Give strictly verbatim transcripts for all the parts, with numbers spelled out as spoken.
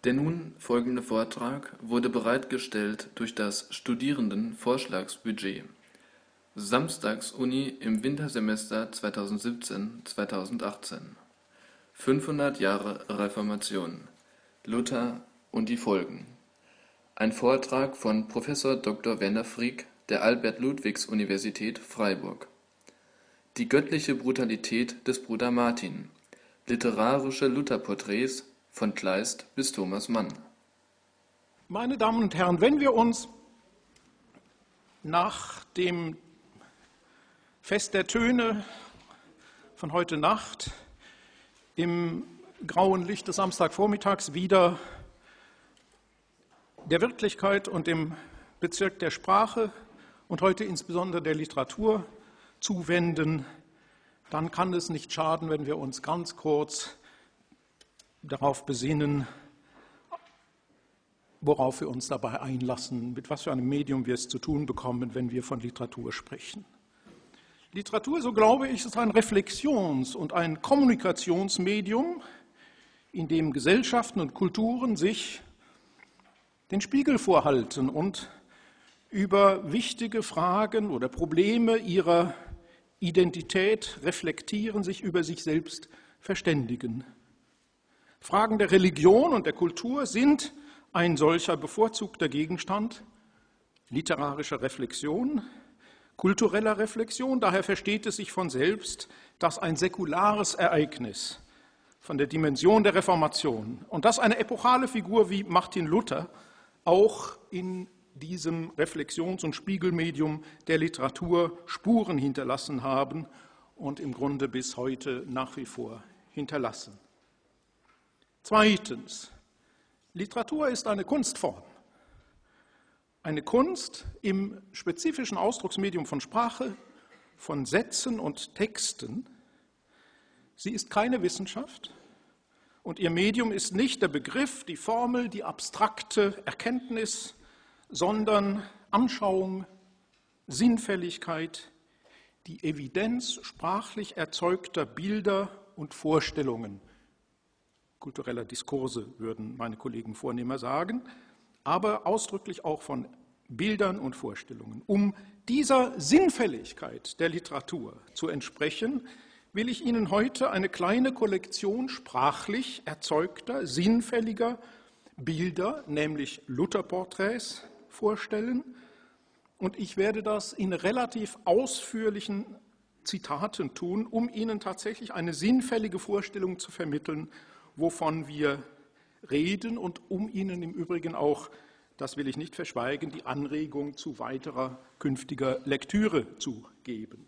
Der nun folgende Vortrag wurde bereitgestellt durch das Studierendenvorschlagsbudget Samstagsuni im Wintersemester zweitausendsiebzehn zweitausendachtzehn. fünfhundert Jahre Reformation. Luther und die Folgen. Ein Vortrag von Professor Doktor Werner Frieck der Albert-Ludwigs-Universität Freiburg. Die göttliche Brutalität des Bruder Martin. Literarische Lutherporträts von Kleist bis Thomas Mann. Meine Damen und Herren, wenn wir uns nach dem Fest der Töne von heute Nacht im grauen Licht des Samstagvormittags wieder der Wirklichkeit und dem Bezirk der Sprache und heute insbesondere der Literatur zuwenden, dann kann es nicht schaden, wenn wir uns ganz kurz darauf besinnen, worauf wir uns dabei einlassen, mit was für einem Medium wir es zu tun bekommen, wenn wir von Literatur sprechen. Literatur, so glaube ich, ist ein Reflexions- und ein Kommunikationsmedium, in dem Gesellschaften und Kulturen sich den Spiegel vorhalten und über wichtige Fragen oder Probleme ihrer Identität reflektieren, sich über sich selbst verständigen. Fragen der Religion und der Kultur sind ein solcher bevorzugter Gegenstand literarischer Reflexion, kultureller Reflexion. Daher versteht es sich von selbst, dass ein säkulares Ereignis von der Dimension der Reformation und dass eine epochale Figur wie Martin Luther auch in diesem Reflexions- und Spiegelmedium der Literatur Spuren hinterlassen haben und im Grunde bis heute nach wie vor hinterlassen. Zweitens, Literatur ist eine Kunstform. Eine Kunst im spezifischen Ausdrucksmedium von Sprache, von Sätzen und Texten. Sie ist keine Wissenschaft und ihr Medium ist nicht der Begriff, die Formel, die abstrakte Erkenntnis, sondern Anschauung, Sinnfälligkeit, die Evidenz sprachlich erzeugter Bilder und Vorstellungen. Kultureller Diskurse, würden meine Kollegen vornehmer sagen, aber ausdrücklich auch von Bildern und Vorstellungen. Um dieser Sinnfälligkeit der Literatur zu entsprechen, will ich Ihnen heute eine kleine Kollektion sprachlich erzeugter, sinnfälliger Bilder, nämlich Lutherporträts, vorstellen. Und ich werde das in relativ ausführlichen Zitaten tun, um Ihnen tatsächlich eine sinnfällige Vorstellung zu vermitteln, wovon wir reden und um Ihnen im Übrigen auch, das will ich nicht verschweigen, die Anregung zu weiterer künftiger Lektüre zu geben.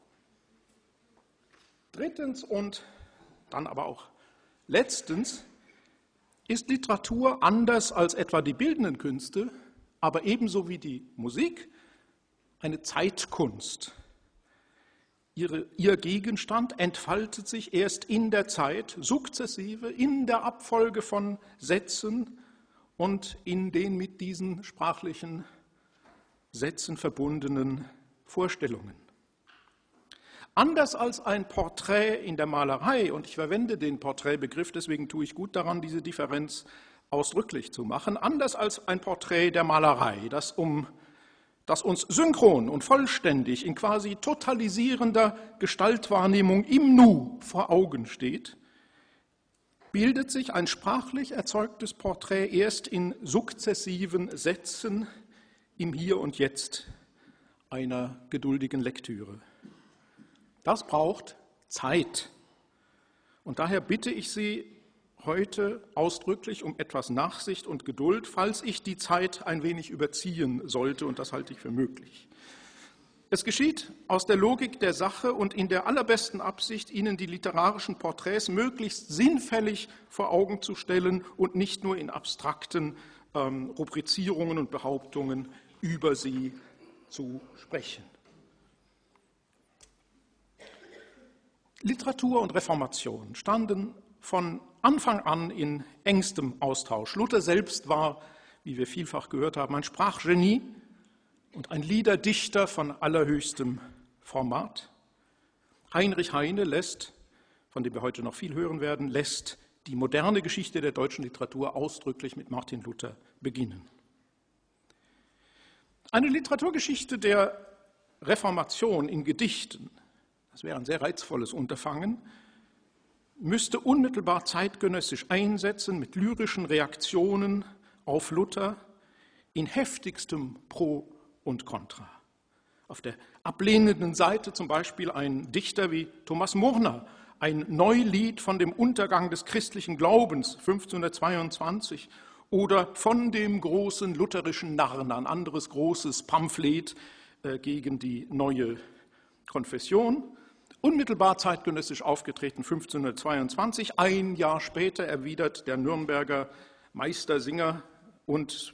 Drittens und dann aber auch letztens ist Literatur anders als etwa die bildenden Künste, aber ebenso wie die Musik eine Zeitkunst. Ihre, ihr Gegenstand entfaltet sich erst in der Zeit, sukzessive, in der Abfolge von Sätzen und in den mit diesen sprachlichen Sätzen verbundenen Vorstellungen. Anders als ein Porträt in der Malerei, und ich verwende den Porträtbegriff, deswegen tue ich gut daran, diese Differenz ausdrücklich zu machen, anders als ein Porträt der Malerei, das um das uns synchron und vollständig in quasi totalisierender Gestaltwahrnehmung im Nu vor Augen steht, bildet sich ein sprachlich erzeugtes Porträt erst in sukzessiven Sätzen im Hier und Jetzt einer geduldigen Lektüre. Das braucht Zeit. Und daher bitte ich Sie heute ausdrücklich um etwas Nachsicht und Geduld, falls ich die Zeit ein wenig überziehen sollte, und das halte ich für möglich. Es geschieht aus der Logik der Sache und in der allerbesten Absicht, Ihnen die literarischen Porträts möglichst sinnfällig vor Augen zu stellen und nicht nur in abstrakten ähm, Rubrizierungen und Behauptungen über sie zu sprechen. Literatur und Reformation standen von Anfang an in engstem Austausch. Luther selbst war, wie wir vielfach gehört haben, ein Sprachgenie und ein Liederdichter von allerhöchstem Format. Heinrich Heine lässt, von dem wir heute noch viel hören werden, lässt die moderne Geschichte der deutschen Literatur ausdrücklich mit Martin Luther beginnen. Eine Literaturgeschichte der Reformation in Gedichten, das wäre ein sehr reizvolles Unterfangen, müsste unmittelbar zeitgenössisch einsetzen mit lyrischen Reaktionen auf Luther in heftigstem Pro und Contra. Auf der ablehnenden Seite zum Beispiel ein Dichter wie Thomas Murner, ein Neulied von dem Untergang des christlichen Glaubens fünfzehnhundertzweiundzwanzig oder von dem großen lutherischen Narren, ein anderes großes Pamphlet gegen die neue Konfession. Unmittelbar zeitgenössisch aufgetreten fünfzehnhundertzweiundzwanzig, ein Jahr später erwidert der Nürnberger Meistersinger und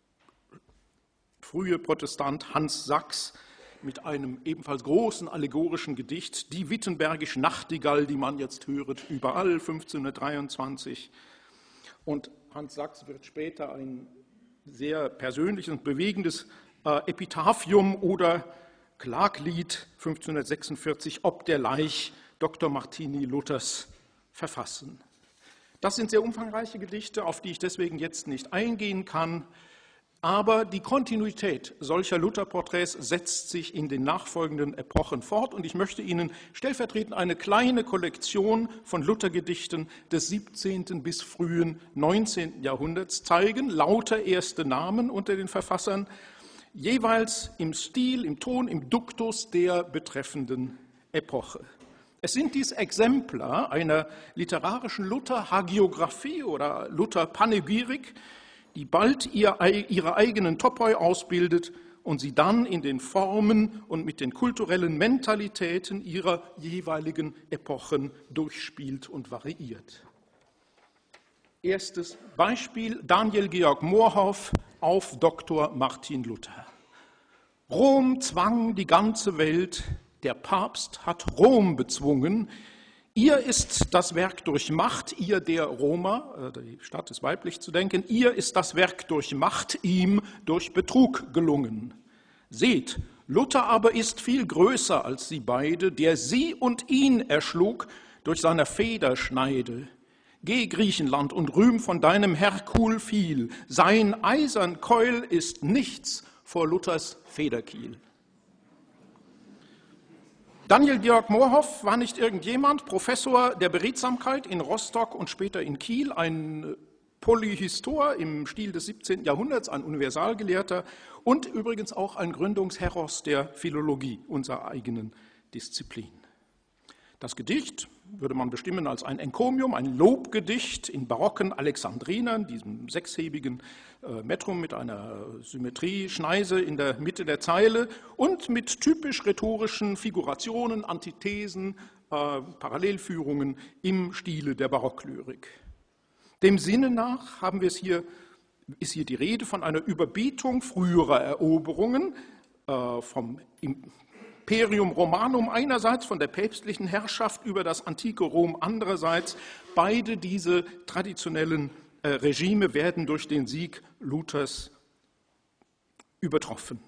frühe Protestant Hans Sachs mit einem ebenfalls großen allegorischen Gedicht, die Wittenbergische Nachtigall, die man jetzt höret, überall, fünfzehnhundertdreiundzwanzig. Und Hans Sachs wird später ein sehr persönliches und bewegendes äh, Epitaphium oder Klaglied fünfzehnhundertsechsundvierzig ob der Leich Doktor Martini Luthers verfassen. Das sind sehr umfangreiche Gedichte, auf die ich deswegen jetzt nicht eingehen kann. Aber die Kontinuität solcher Luther-Porträts setzt sich in den nachfolgenden Epochen fort. Und ich möchte Ihnen stellvertretend eine kleine Kollektion von Luther-Gedichten des siebzehnten bis frühen neunzehnten Jahrhunderts zeigen. Lauter erste Namen unter den Verfassern, jeweils im Stil, im Ton, im Duktus der betreffenden Epoche. Es sind dies Exemplar einer literarischen Luther-Hagiographie oder Luther-Panegyrik, die bald ihr, ihre eigenen Topoi ausbildet und sie dann in den Formen und mit den kulturellen Mentalitäten ihrer jeweiligen Epochen durchspielt und variiert. Erstes Beispiel, Daniel Georg Moorhoff auf Doktor Martin Luther. Rom zwang die ganze Welt, der Papst hat Rom bezwungen. Ihr ist das Werk durch Macht, ihr der Roma, die Stadt ist weiblich zu denken, ihr ist das Werk durch Macht, ihm durch Betrug gelungen. Seht, Luther aber ist viel größer als sie beide, der sie und ihn erschlug durch seiner Federschneide. Geh, Griechenland, und rühm von deinem Herkul viel, sein eisern Keul ist nichts vor Luthers Federkiel. Daniel Georg Moorhoff war nicht irgendjemand, Professor der Beredsamkeit in Rostock und später in Kiel, ein Polyhistor im Stil des siebzehnten Jahrhunderts, ein Universalgelehrter und übrigens auch ein Gründungsheros der Philologie, unserer eigenen Disziplin. Das Gedicht würde man bestimmen als ein Enkomium, ein Lobgedicht in barocken Alexandrinern, diesem sechshebigen äh, Metrum mit einer Symmetrieschneise in der Mitte der Zeile und mit typisch rhetorischen Figurationen, Antithesen, äh, Parallelführungen im Stile der Barocklyrik. Dem Sinne nach haben wir es hier, ist hier die Rede von einer Überbietung früherer Eroberungen äh, vom Imperium Romanum einerseits, von der päpstlichen Herrschaft über das antike Rom andererseits. Beide diese traditionellen äh, Regime werden durch den Sieg Luthers übertroffen.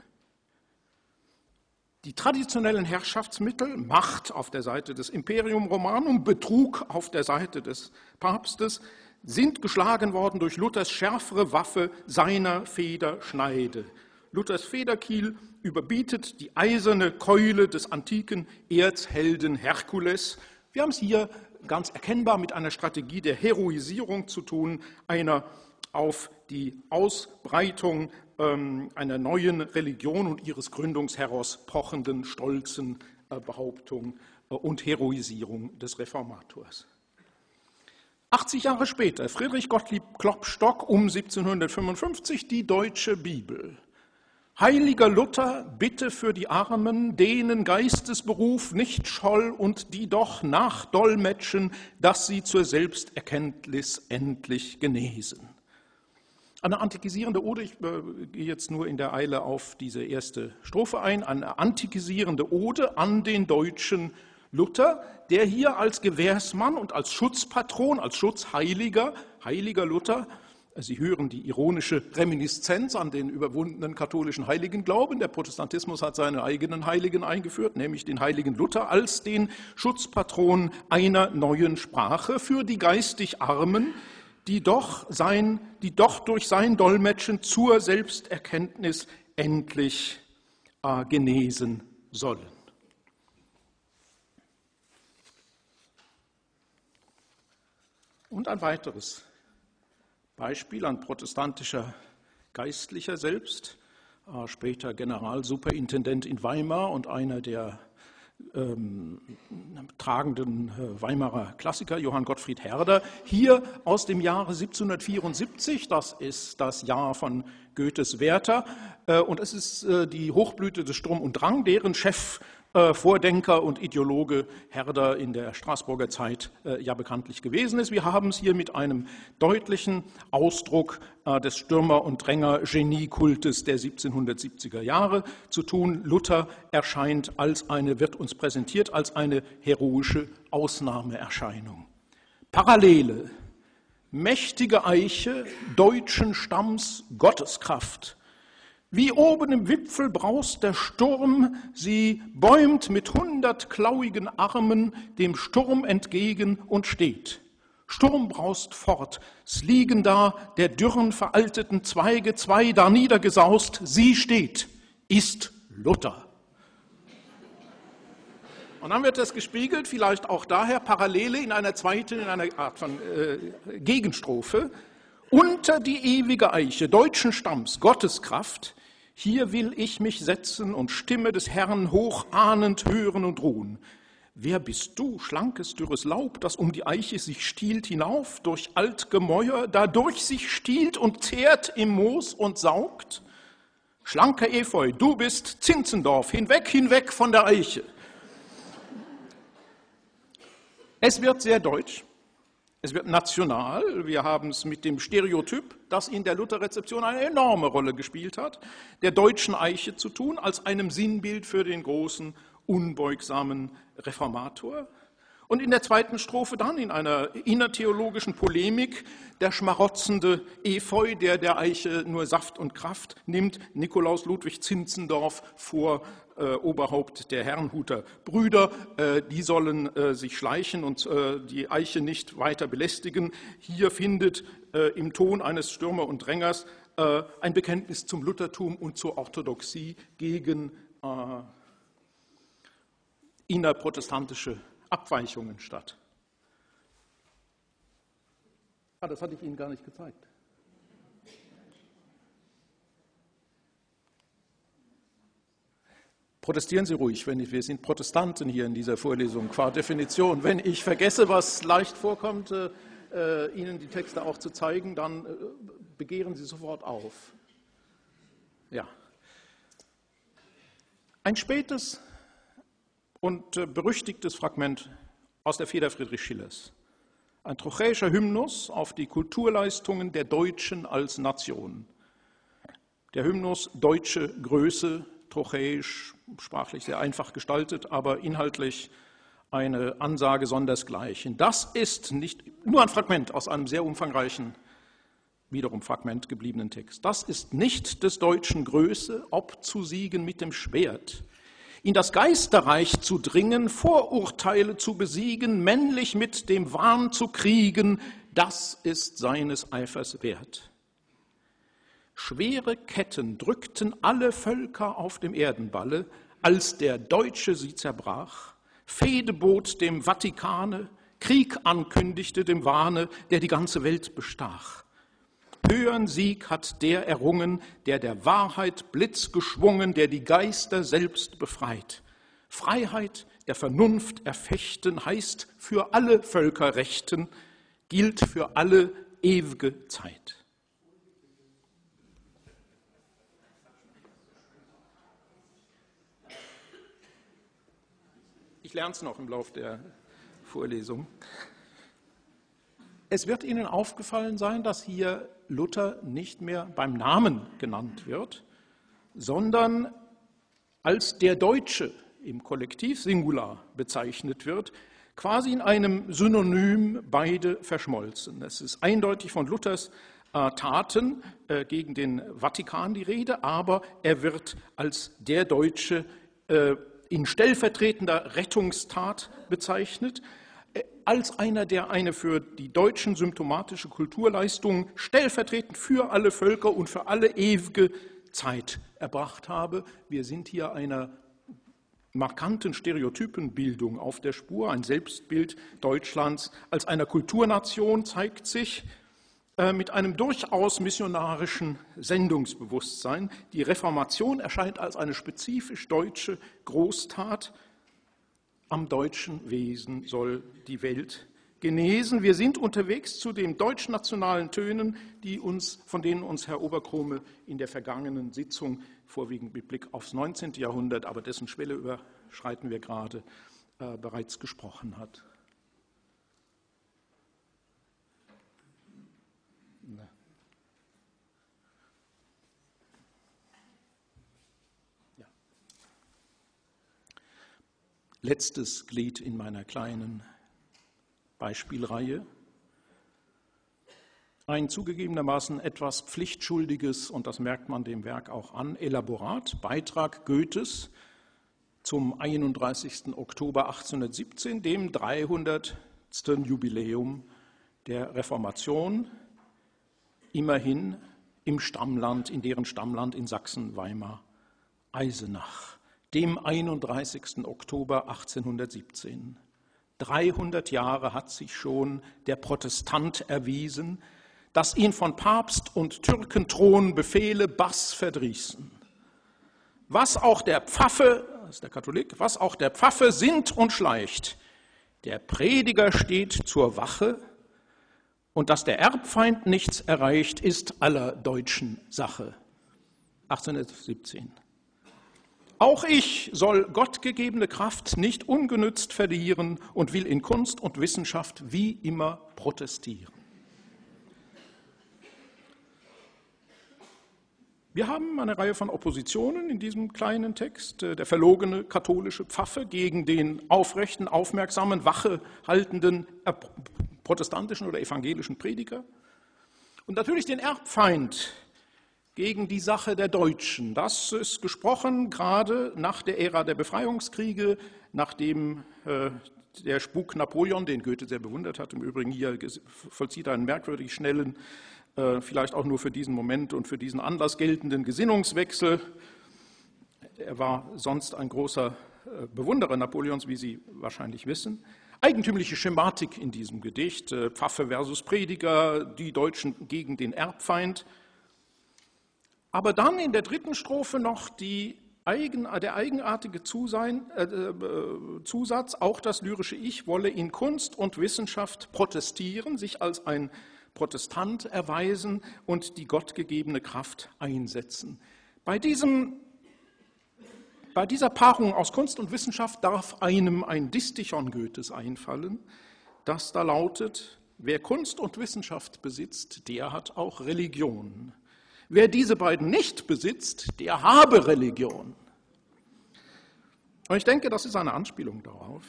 Die traditionellen Herrschaftsmittel, Macht auf der Seite des Imperium Romanum, Betrug auf der Seite des Papstes, sind geschlagen worden durch Luthers schärfere Waffe seiner Federschneide. Luthers Federkiel überbietet die eiserne Keule des antiken Erzhelden Herkules. Wir haben es hier ganz erkennbar mit einer Strategie der Heroisierung zu tun, einer auf die Ausbreitung ähm, einer neuen Religion und ihres Gründungsheros pochenden, stolzen äh, Behauptung äh, und Heroisierung des Reformators. achtzig Jahre später, Friedrich Gottlieb Klopstock um siebzehnhundertfünfundfünfzig, die Deutsche Bibel. Heiliger Luther, bitte für die Armen, denen Geistesberuf nicht scholl und die doch nachdolmetschen, dass sie zur Selbsterkenntnis endlich genesen. Eine antikisierende Ode, ich äh, gehe jetzt nur in der Eile auf diese erste Strophe ein, eine antikisierende Ode an den deutschen Luther, der hier als Gewährsmann und als Schutzpatron, als Schutzheiliger, heiliger Luther, Sie hören die ironische Reminiszenz an den überwundenen katholischen Heiligenglauben. Der Protestantismus hat seine eigenen Heiligen eingeführt, nämlich den heiligen Luther als den Schutzpatron einer neuen Sprache für die geistig Armen, die doch, sein, die doch durch sein Dolmetschen zur Selbsterkenntnis endlich äh, genesen sollen. Und ein weiteres Beispiel, ein protestantischer Geistlicher selbst, äh, später Generalsuperintendent in Weimar und einer der ähm, tragenden äh, Weimarer Klassiker, Johann Gottfried Herder, hier aus dem Jahre siebzehnhundertvierundsiebzig, das ist das Jahr von Goethes Werther, äh, und es ist äh, die Hochblüte des Sturm und Drang, deren Chef Äh, Vordenker und Ideologe Herder in der Straßburger Zeit äh, ja bekanntlich gewesen ist. Wir haben es hier mit einem deutlichen Ausdruck äh, des Stürmer- und Dränger-Geniekultes der siebzehnhundertsiebziger Jahre zu tun. Luther erscheint als eine, wird uns präsentiert als eine heroische Ausnahmeerscheinung. Parallele, mächtige Eiche deutschen Stamms Gotteskraft. Wie oben im Wipfel braust der Sturm, sie bäumt mit hundertklauigen Armen dem Sturm entgegen und steht. Sturm braust fort, es liegen da der dürren veralteten Zweige zwei da niedergesaust, sie steht, ist Luther. Und dann wird das gespiegelt, vielleicht auch daher Parallele in einer zweiten, in einer Art von äh, Gegenstrophe. Unter die ewige Eiche deutschen Stamms, Gotteskraft, hier will ich mich setzen und Stimme des Herrn hochahnend hören und ruhen. Wer bist du, schlankes, dürres Laub, das um die Eiche sich stiehlt hinauf, durch Altgemäuer, da durch sich stiehlt und zehrt im Moos und saugt? Schlanker Efeu, du bist Zinzendorf, hinweg, hinweg von der Eiche. Es wird sehr deutsch. Es wird national, wir haben es mit dem Stereotyp, das in der Luther-Rezeption eine enorme Rolle gespielt hat, der deutschen Eiche zu tun, als einem Sinnbild für den großen, unbeugsamen Reformator. Und in der zweiten Strophe dann, in einer innertheologischen Polemik, der schmarotzende Efeu, der der Eiche nur Saft und Kraft nimmt, Nikolaus Ludwig Zinzendorf vor äh, Oberhaupt der Herrnhuter Brüder, äh, die sollen äh, sich schleichen und äh, die Eiche nicht weiter belästigen. Hier findet äh, im Ton eines Stürmer und Drängers äh, ein Bekenntnis zum Luthertum und zur Orthodoxie gegen äh, innerprotestantische Abweichungen statt. Ah, das hatte ich Ihnen gar nicht gezeigt. Protestieren Sie ruhig, wenn ich, wir sind Protestanten hier in dieser Vorlesung, qua Definition. Wenn ich vergesse, was leicht vorkommt, äh, Ihnen die Texte auch zu zeigen, dann äh, begehren Sie sofort auf. Ja. Ein spätes und berüchtigtes Fragment aus der Feder Friedrich Schillers. Ein trochäischer Hymnus auf die Kulturleistungen der Deutschen als Nation. Der Hymnus Deutsche Größe, trochäisch, sprachlich sehr einfach gestaltet, aber inhaltlich eine Ansage sondersgleichen. Das ist nicht nur ein Fragment aus einem sehr umfangreichen, wiederum Fragment gebliebenen Text. Das ist nicht des Deutschen Größe, ob zu siegen mit dem Schwert, in das Geisterreich zu dringen, Vorurteile zu besiegen, männlich mit dem Wahn zu kriegen, das ist seines Eifers wert. Schwere Ketten drückten alle Völker auf dem Erdenballe, als der Deutsche sie zerbrach, Fehde bot dem Vatikane, Krieg ankündigte dem Wahne, der die ganze Welt bestach. Höhern Sieg hat der errungen, der der Wahrheit Blitz geschwungen, der die Geister selbst befreit. Freiheit der Vernunft erfechten heißt für alle Völker rechten, gilt für alle ewige Zeit. Ich lerne es noch im Laufe der Vorlesung. Es wird Ihnen aufgefallen sein, dass hier Luther nicht mehr beim Namen genannt wird, sondern als der Deutsche im Kollektiv Singular bezeichnet wird, quasi in einem Synonym beide verschmolzen. Es ist eindeutig von Luthers äh, Taten äh, gegen den Vatikan die Rede, aber er wird als der Deutsche äh, in stellvertretender Rettungstat bezeichnet, äh, als einer, der eine für die Deutschen symptomatische Kulturleistung stellvertretend für alle Völker und für alle ewige Zeit erbracht habe. Wir sind hier einer markanten Stereotypenbildung auf der Spur. Ein Selbstbild Deutschlands als einer Kulturnation zeigt sich äh, mit einem durchaus missionarischen Sendungsbewusstsein. Die Reformation erscheint als eine spezifisch deutsche Großtat. Am deutschen Wesen soll die Welt genesen. Wir sind unterwegs zu den deutschnationalen Tönen, die uns, von denen uns Herr Oberkrome in der vergangenen Sitzung, vorwiegend mit Blick aufs neunzehnte Jahrhundert, aber dessen Schwelle überschreiten wir gerade, äh, bereits gesprochen hat. Ne. Ja. Letztes Glied in meiner kleinen Beispielreihe. Ein zugegebenermaßen etwas pflichtschuldiges, und das merkt man dem Werk auch an, Elaborat, Beitrag Goethes zum einunddreißigsten Oktober achtzehnhundertsiebzehn, dem dreihundertsten Jubiläum der Reformation, immerhin im Stammland, in deren Stammland in Sachsen, Weimar, Eisenach, dem einunddreißigsten Oktober achtzehnhundertsiebzehn. dreihundert Jahre hat sich schon der Protestant erwiesen, dass ihn von Papst und Türkenthron Befehle Bass verdrießen. Was auch der Pfaffe, das ist der Katholik, was auch der Pfaffe sinnt und schleicht, der Prediger steht zur Wache, und dass der Erbfeind nichts erreicht, ist aller deutschen Sache. achtzehnhundertsiebzehn. Auch ich soll gottgegebene Kraft nicht ungenützt verlieren und will in Kunst und Wissenschaft wie immer protestieren. Wir haben eine Reihe von Oppositionen in diesem kleinen Text. Der verlogene katholische Pfaffe gegen den aufrechten, aufmerksamen, wachehaltenden protestantischen oder evangelischen Prediger. Und natürlich den Erbfeind gegen die Sache der Deutschen. Das ist gesprochen gerade nach der Ära der Befreiungskriege, nachdem äh, der Spuk Napoleon, den Goethe sehr bewundert hat, im Übrigen hier vollzieht einen merkwürdig schnellen, äh, vielleicht auch nur für diesen Moment und für diesen Anlass geltenden Gesinnungswechsel. Er war sonst ein großer äh, Bewunderer Napoleons, wie Sie wahrscheinlich wissen. Eigentümliche Schematik in diesem Gedicht, äh, Pfaffe versus Prediger, die Deutschen gegen den Erbfeind. Aber dann in der dritten Strophe noch die Eigen, der eigenartige Zusein, äh, Zusatz, auch das lyrische Ich wolle in Kunst und Wissenschaft protestieren, sich als ein Protestant erweisen und die gottgegebene Kraft einsetzen. Bei, diesem, bei dieser Paarung aus Kunst und Wissenschaft darf einem ein Distichon Goethes einfallen, das da lautet: Wer Kunst und Wissenschaft besitzt, der hat auch Religion. Wer diese beiden nicht besitzt, der habe Religion. Und ich denke, das ist eine Anspielung darauf.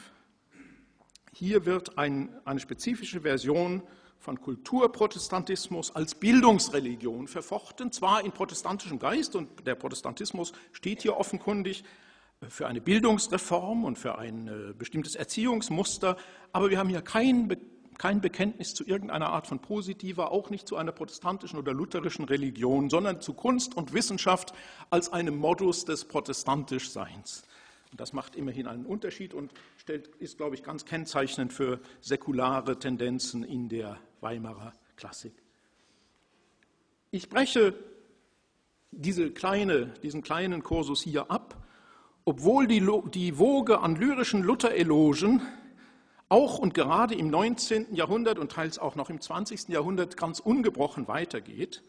Hier wird ein, eine spezifische Version von Kulturprotestantismus als Bildungsreligion verfochten, zwar in protestantischem Geist, und der Protestantismus steht hier offenkundig für eine Bildungsreform und für ein bestimmtes Erziehungsmuster, aber wir haben hier kein Be Kein Bekenntnis zu irgendeiner Art von positiver, auch nicht zu einer protestantischen oder lutherischen Religion, sondern zu Kunst und Wissenschaft als einem Modus des Protestantischseins. Und das macht immerhin einen Unterschied und stellt, ist, glaube ich, ganz kennzeichnend für säkulare Tendenzen in der Weimarer Klassik. Ich breche diese kleine, diesen kleinen Kursus hier ab, obwohl die, die Woge an lyrischen Luther-Elogen auch und gerade im neunzehnten Jahrhundert und teils auch noch im zwanzigsten Jahrhundert ganz ungebrochen weitergeht.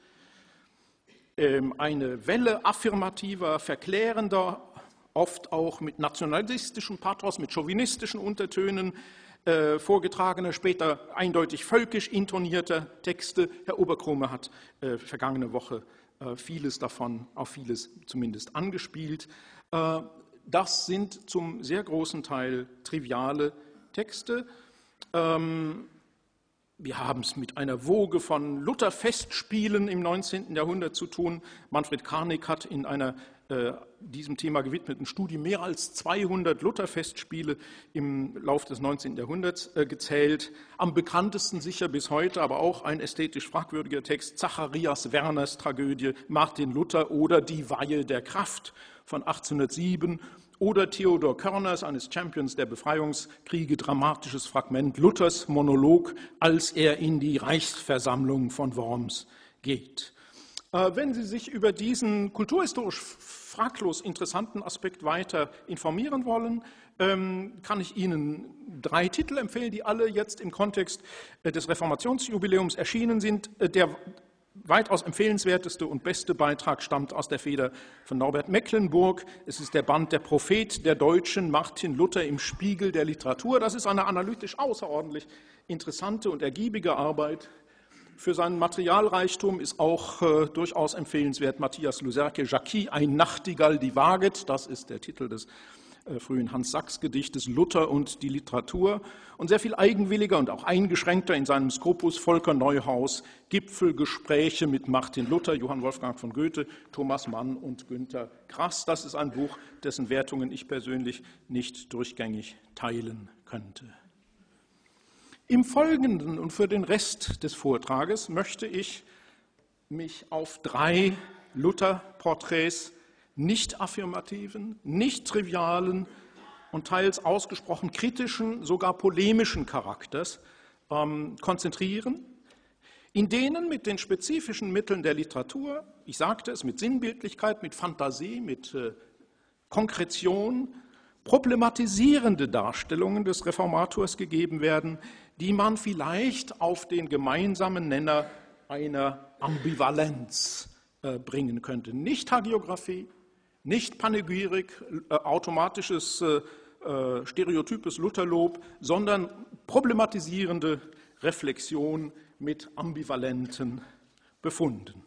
Eine Welle affirmativer, verklärender, oft auch mit nationalistischem Pathos, mit chauvinistischen Untertönen äh, vorgetragener, später eindeutig völkisch intonierter Texte. Herr Oberkrome hat äh, vergangene Woche äh, vieles davon, auf vieles zumindest angespielt. Äh, das sind zum sehr großen Teil triviale Texte. Ähm, Wir haben es mit einer Woge von Luther-Festspielen im neunzehnten Jahrhundert zu tun. Manfred Karnig hat in einer äh, diesem Thema gewidmeten Studie mehr als zweihundert Luther-Festspiele im Lauf des neunzehnten Jahrhunderts äh, gezählt. Am bekanntesten sicher bis heute, aber auch ein ästhetisch fragwürdiger Text, Zacharias Werners Tragödie Martin Luther oder Die Weihe der Kraft von achtzehnhundertsieben. Oder Theodor Körners, eines Champions der Befreiungskriege, dramatisches Fragment, Luthers Monolog, als er in die Reichsversammlung von Worms geht. Wenn Sie sich über diesen kulturhistorisch fraglos interessanten Aspekt weiter informieren wollen, kann ich Ihnen drei Titel empfehlen, die alle jetzt im Kontext des Reformationsjubiläums erschienen sind. Der weitaus empfehlenswerteste und beste Beitrag stammt aus der Feder von Norbert Mecklenburg. Es ist der Band Der Prophet der Deutschen, Martin Luther im Spiegel der Literatur. Das ist eine analytisch außerordentlich interessante und ergiebige Arbeit. Für seinen Materialreichtum ist auch äh, durchaus empfehlenswert Matthias Luserke, Jacquis, Ein Nachtigall, die waget. Das ist der Titel des äh, frühen Hans-Sachs-Gedichtes Luther und die Literatur. Und sehr viel eigenwilliger und auch eingeschränkter in seinem Skopus Volker Neuhaus, Gipfelgespräche mit Martin Luther, Johann Wolfgang von Goethe, Thomas Mann und Günter Grass. Das ist ein Buch, dessen Wertungen ich persönlich nicht durchgängig teilen könnte. Im Folgenden und für den Rest des Vortrages möchte ich mich auf drei Luther-Porträts nicht affirmativen, nicht trivialen und teils ausgesprochen kritischen, sogar polemischen Charakters ähm, konzentrieren, in denen mit den spezifischen Mitteln der Literatur, ich sagte es, mit Sinnbildlichkeit, mit Fantasie, mit äh, Konkretion, problematisierende Darstellungen des Reformators gegeben werden, die man vielleicht auf den gemeinsamen Nenner einer Ambivalenz äh, bringen könnte. Nicht Hagiographie, nicht Panegyrik, äh, automatisches, äh, äh, stereotypes Lutherlob, sondern problematisierende Reflexion mit ambivalenten Befunden.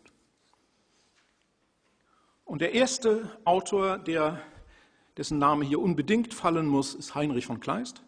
Und der erste Autor, der, dessen Name hier unbedingt fallen muss, ist Heinrich von Kleist.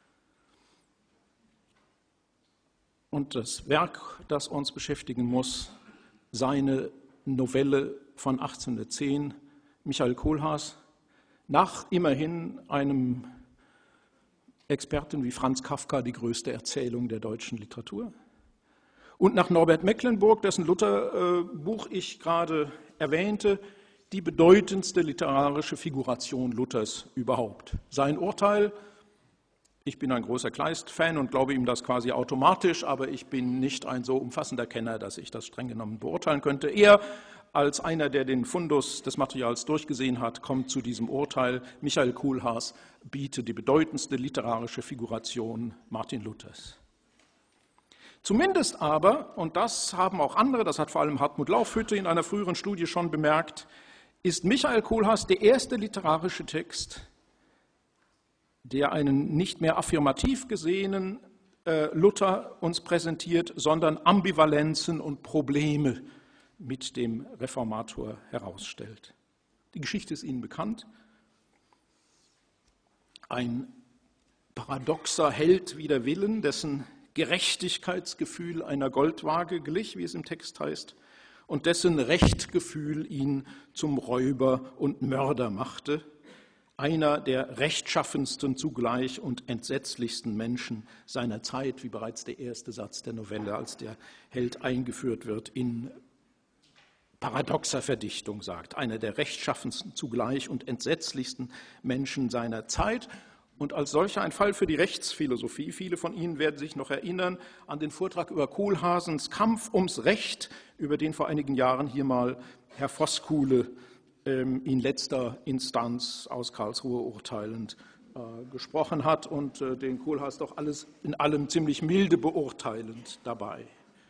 Und das Werk, das uns beschäftigen muss, seine Novelle von achtzehnhundertzehn, Michael Kohlhaas, nach immerhin einem Experten wie Franz Kafka die größte Erzählung der deutschen Literatur. Und nach Norbert Mecklenburg, dessen Luther-Buch ich gerade erwähnte, die bedeutendste literarische Figuration Luthers überhaupt. Sein Urteil: Ich bin ein großer Kleist-Fan und glaube ihm das quasi automatisch, aber ich bin nicht ein so umfassender Kenner, dass ich das streng genommen beurteilen könnte. Er, als einer, der den Fundus des Materials durchgesehen hat, kommt zu diesem Urteil: Michael Kohlhaas biete die bedeutendste literarische Figuration Martin Luthers. Zumindest aber, und das haben auch andere, das hat vor allem Hartmut Laufhütte in einer früheren Studie schon bemerkt, ist Michael Kohlhaas der erste literarische Text, der einen nicht mehr affirmativ gesehenen äh, Luther uns präsentiert, sondern Ambivalenzen und Probleme mit dem Reformator herausstellt. Die Geschichte ist Ihnen bekannt. Ein paradoxer Held wider Willen, dessen Gerechtigkeitsgefühl einer Goldwaage glich, wie es im Text heißt, und dessen Rechtgefühl ihn zum Räuber und Mörder machte. Einer der rechtschaffensten zugleich und entsetzlichsten Menschen seiner Zeit, wie bereits der erste Satz der Novelle, als der Held eingeführt wird, in paradoxer Verdichtung sagt. Einer der rechtschaffensten zugleich und entsetzlichsten Menschen seiner Zeit. Und als solcher ein Fall für die Rechtsphilosophie. Viele von Ihnen werden sich noch erinnern an den Vortrag über Kohlhaasens Kampf ums Recht, über den vor einigen Jahren hier mal Herr Voskuhle ähm, in letzter Instanz aus Karlsruhe urteilend äh, gesprochen hat und äh, den Kohlhaas doch alles in allem ziemlich milde beurteilend dabei.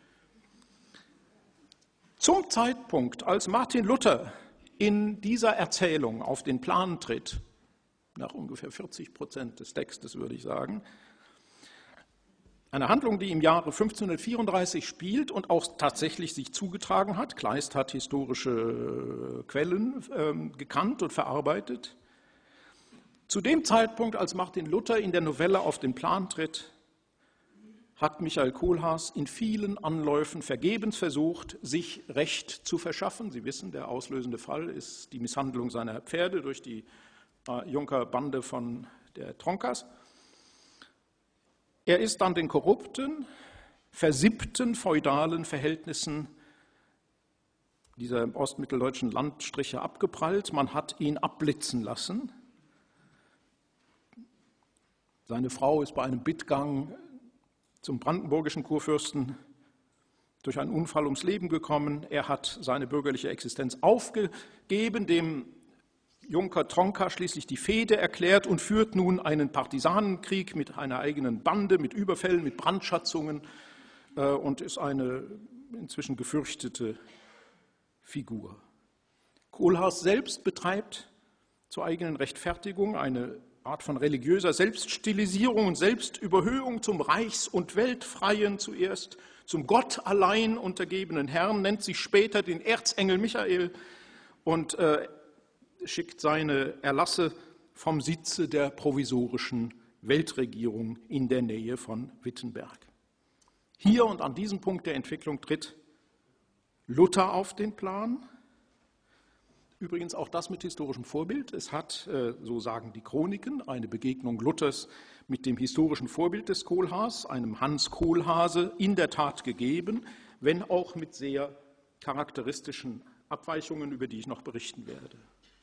Zum Zeitpunkt, als Martin Luther in dieser Erzählung auf den Plan tritt, nach ungefähr vierzig Prozent des Textes, würde ich sagen, eine Handlung, die im Jahre fünfzehnhundertvierunddreißig spielt und auch tatsächlich sich zugetragen hat. Kleist hat historische Quellen äh, gekannt und verarbeitet. Zu dem Zeitpunkt, als Martin Luther in der Novelle auf den Plan tritt, hat Michael Kohlhaas in vielen Anläufen vergebens versucht, sich Recht zu verschaffen. Sie wissen, der auslösende Fall ist die Misshandlung seiner Pferde durch die äh, Junkerbande von der Tronkas. Er ist dann den korrupten, versippten feudalen Verhältnissen dieser ostmitteldeutschen Landstriche abgeprallt. Man hat ihn abblitzen lassen. Seine Frau ist bei einem Bittgang zum brandenburgischen Kurfürsten durch einen Unfall ums Leben gekommen. Er hat seine bürgerliche Existenz aufgegeben, dem Junker Tronka schließlich die Fehde erklärt und führt nun einen Partisanenkrieg mit einer eigenen Bande, mit Überfällen, mit Brandschatzungen äh, und ist eine inzwischen gefürchtete Figur. Kohlhaas selbst betreibt zur eigenen Rechtfertigung eine Art von religiöser Selbststilisierung und Selbstüberhöhung zum Reichs- und Weltfreien zuerst, zum Gott allein untergebenen Herrn, nennt sich später den Erzengel Michael und äh, schickt seine Erlasse vom Sitze der provisorischen Weltregierung in der Nähe von Wittenberg. Hier und an diesem Punkt der Entwicklung tritt Luther auf den Plan. Übrigens auch das mit historischem Vorbild. Es hat, so sagen die Chroniken, eine Begegnung Luthers mit dem historischen Vorbild des Kohlhaas, einem Hans Kohlhase, in der Tat gegeben, wenn auch mit sehr charakteristischen Abweichungen, über die ich noch berichten werde.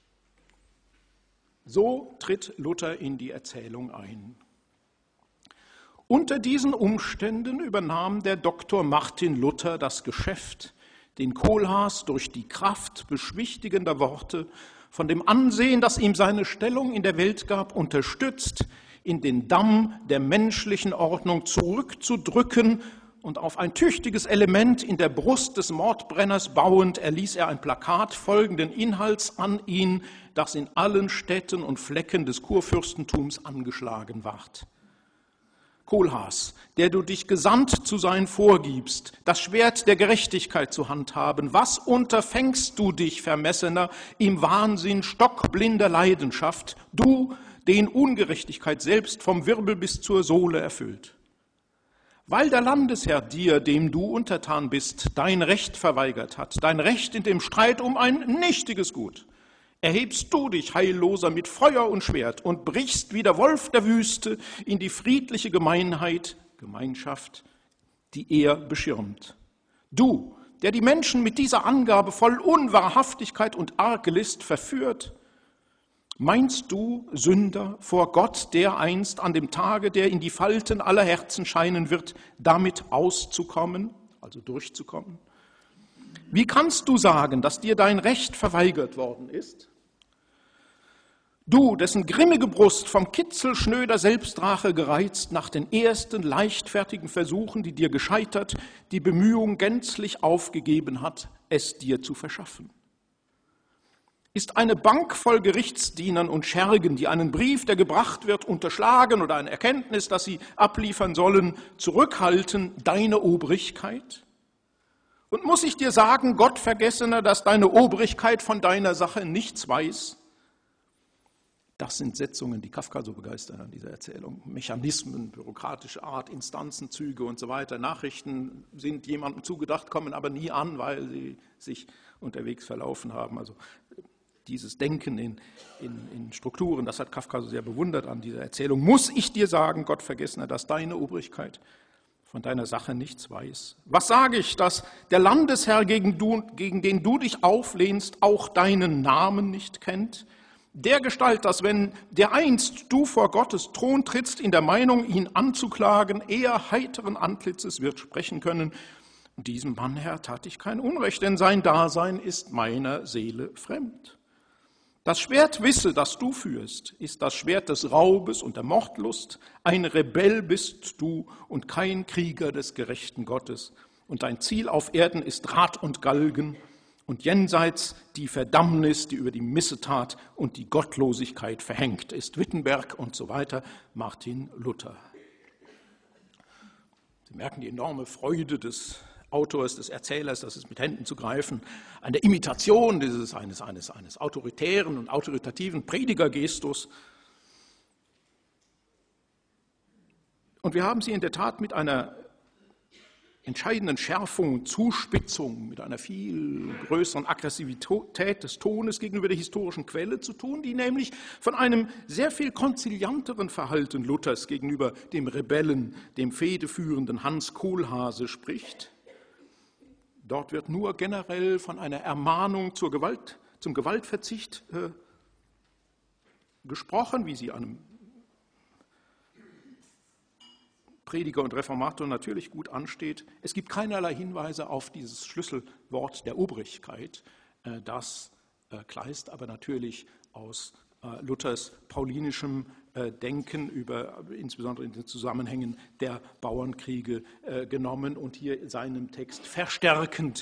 So tritt Luther in die Erzählung ein. Unter diesen Umständen übernahm der Doktor Martin Luther das Geschäft, den Kohlhaas durch die Kraft beschwichtigender Worte von dem Ansehen, das ihm seine Stellung in der Welt gab, unterstützt, in den Damm der menschlichen Ordnung zurückzudrücken und auf ein tüchtiges Element in der Brust des Mordbrenners bauend, erließ er ein Plakat folgenden Inhalts an ihn, das in allen Städten und Flecken des Kurfürstentums angeschlagen ward. Kohlhaas, der du dich gesandt zu sein vorgibst, das Schwert der Gerechtigkeit zu handhaben, was unterfängst du dich, Vermessener, im Wahnsinn stockblinder Leidenschaft, du, den Ungerechtigkeit selbst vom Wirbel bis zur Sohle erfüllt? Weil der Landesherr dir, dem du untertan bist, dein Recht verweigert hat, dein Recht in dem Streit um ein nichtiges Gut, erhebst du dich, Heilloser, mit Feuer und Schwert und brichst wie der Wolf der Wüste in die friedliche Gemeinheit, Gemeinschaft, die er beschirmt. Du, der die Menschen mit dieser Angabe voll Unwahrhaftigkeit und Arglist verführt, meinst du, Sünder, vor Gott, der einst an dem Tage, der in die Falten aller Herzen scheinen wird, damit auszukommen, also durchzukommen? Wie kannst du sagen, dass dir dein Recht verweigert worden ist? Du, dessen grimmige Brust vom Kitzel schnöder Selbstrache gereizt, nach den ersten leichtfertigen Versuchen, die dir gescheitert, die Bemühung gänzlich aufgegeben hat, es dir zu verschaffen. Ist eine Bank voll Gerichtsdienern und Schergen, die einen Brief, der gebracht wird, unterschlagen oder eine Erkenntnis, dass sie abliefern sollen, zurückhalten, deine Obrigkeit? Und muss ich dir sagen, Gottvergessener, dass deine Obrigkeit von deiner Sache nichts weiß? Das sind Setzungen, die Kafka so begeistern an dieser Erzählung. Mechanismen, bürokratische Art, Instanzenzüge und so weiter. Nachrichten sind jemandem zugedacht, kommen aber nie an, weil sie sich unterwegs verlaufen haben. Also dieses Denken in, in, in Strukturen, das hat Kafka so sehr bewundert an dieser Erzählung. Muss ich dir sagen, Gottvergessener, dass deine Obrigkeit von deiner Sache nichts weiß? Was sage ich, dass der Landesherr, gegen, du, gegen den du dich auflehnst, auch deinen Namen nicht kennt? Dergestalt, dass wenn dereinst du vor Gottes Thron trittst, in der Meinung, ihn anzuklagen, eher heiteren Antlitzes wird sprechen können. Diesem Mann, Herr, tat ich kein Unrecht, denn sein Dasein ist meiner Seele fremd. Das Schwert wisse, das du führst, ist das Schwert des Raubes und der Mordlust. Ein Rebell bist du und kein Krieger des gerechten Gottes. Und dein Ziel auf Erden ist Rad und Galgen und jenseits die Verdammnis, die über die Missetat und die Gottlosigkeit verhängt ist. Wittenberg und so weiter, Martin Luther. Sie merken die enorme Freude des Autors, des Erzählers, das ist mit Händen zu greifen, an der Imitation dieses, eines, eines, eines autoritären und autoritativen Predigergestus. Und wir haben sie in der Tat mit einer entscheidenden Schärfung und Zuspitzung, mit einer viel größeren Aggressivität des Tones gegenüber der historischen Quelle zu tun, die nämlich von einem sehr viel konzilianteren Verhalten Luthers gegenüber dem Rebellen, dem fehdeführenden Hans Kohlhaase spricht. Dort wird nur generell von einer Ermahnung zur Gewalt, zum Gewaltverzicht äh, gesprochen, wie sie einem Prediger und Reformator natürlich gut ansteht. Es gibt keinerlei Hinweise auf dieses Schlüsselwort der Obrigkeit, äh, das äh, Kleist aber natürlich aus äh, Luthers paulinischem äh, Denken über, insbesondere in den Zusammenhängen der Bauernkriege, äh, genommen und hier in seinem Text verstärkend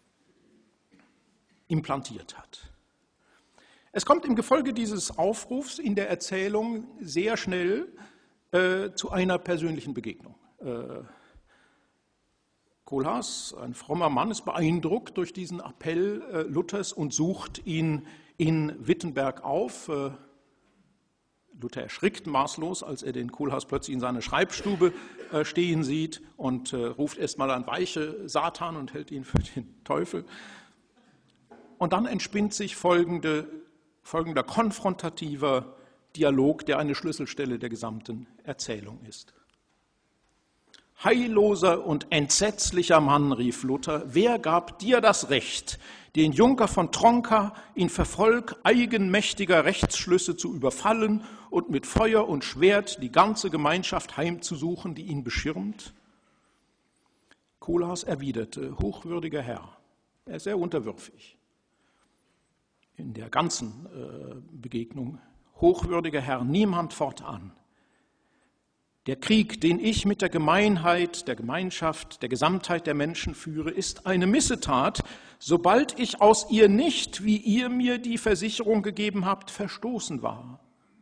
implantiert hat. Es kommt im Gefolge dieses Aufrufs in der Erzählung sehr schnell äh, zu einer persönlichen Begegnung. Äh, Kohlhaas, ein frommer Mann, ist beeindruckt durch diesen Appell äh, Luthers und sucht ihn in Wittenberg auf. Äh, Luther erschrickt maßlos, als er den Kohlhaas plötzlich in seiner Schreibstube äh, stehen sieht und äh, ruft erstmal an Weiche Satan und hält ihn für den Teufel. Und dann entspinnt sich folgende, folgender konfrontativer Dialog, der eine Schlüsselstelle der gesamten Erzählung ist. Heilloser und entsetzlicher Mann, rief Luther, wer gab dir das Recht, den Junker von Tronka in Verfolg eigenmächtiger Rechtsschlüsse zu überfallen und mit Feuer und Schwert die ganze Gemeinschaft heimzusuchen, die ihn beschirmt? Kohlhaas erwiderte, hochwürdiger Herr, er ist sehr unterwürfig in der ganzen äh, Begegnung, hochwürdiger Herr, niemand fortan. Der Krieg, den ich mit der Gemeinheit, der Gemeinschaft, der Gesamtheit der Menschen führe, ist eine Missetat, sobald ich aus ihr nicht, wie ihr mir die Versicherung gegeben habt, verstoßen war.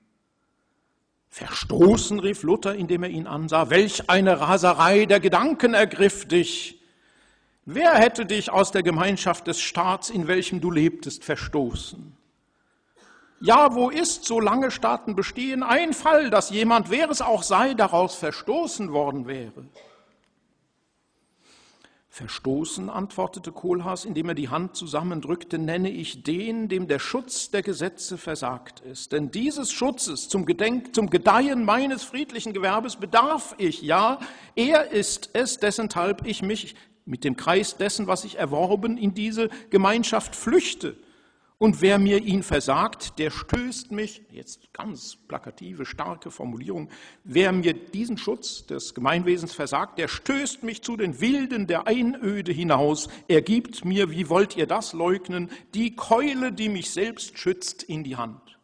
Verstoßen, rief Luther, indem er ihn ansah, welch eine Raserei der Gedanken ergriff dich. Wer hätte dich aus der Gemeinschaft des Staats, in welchem du lebtest, verstoßen? Ja, wo ist, solange Staaten bestehen, ein Fall, dass jemand, wer es auch sei, daraus verstoßen worden wäre? Verstoßen, antwortete Kohlhaas, indem er die Hand zusammendrückte, nenne ich den, dem der Schutz der Gesetze versagt ist. Denn dieses Schutzes zum, Gedenk, zum Gedeihen meines friedlichen Gewerbes bedarf ich, ja, er ist es, dessenthalb ich mich mit dem Kreis dessen, was ich erworben, in diese Gemeinschaft flüchte. Und wer mir ihn versagt, der stößt mich, jetzt ganz plakative, starke Formulierung, wer mir diesen Schutz des Gemeinwesens versagt, der stößt mich zu den Wilden der Einöde hinaus. Er gibt mir, wie wollt ihr das leugnen, die Keule, die mich selbst schützt, in die Hand.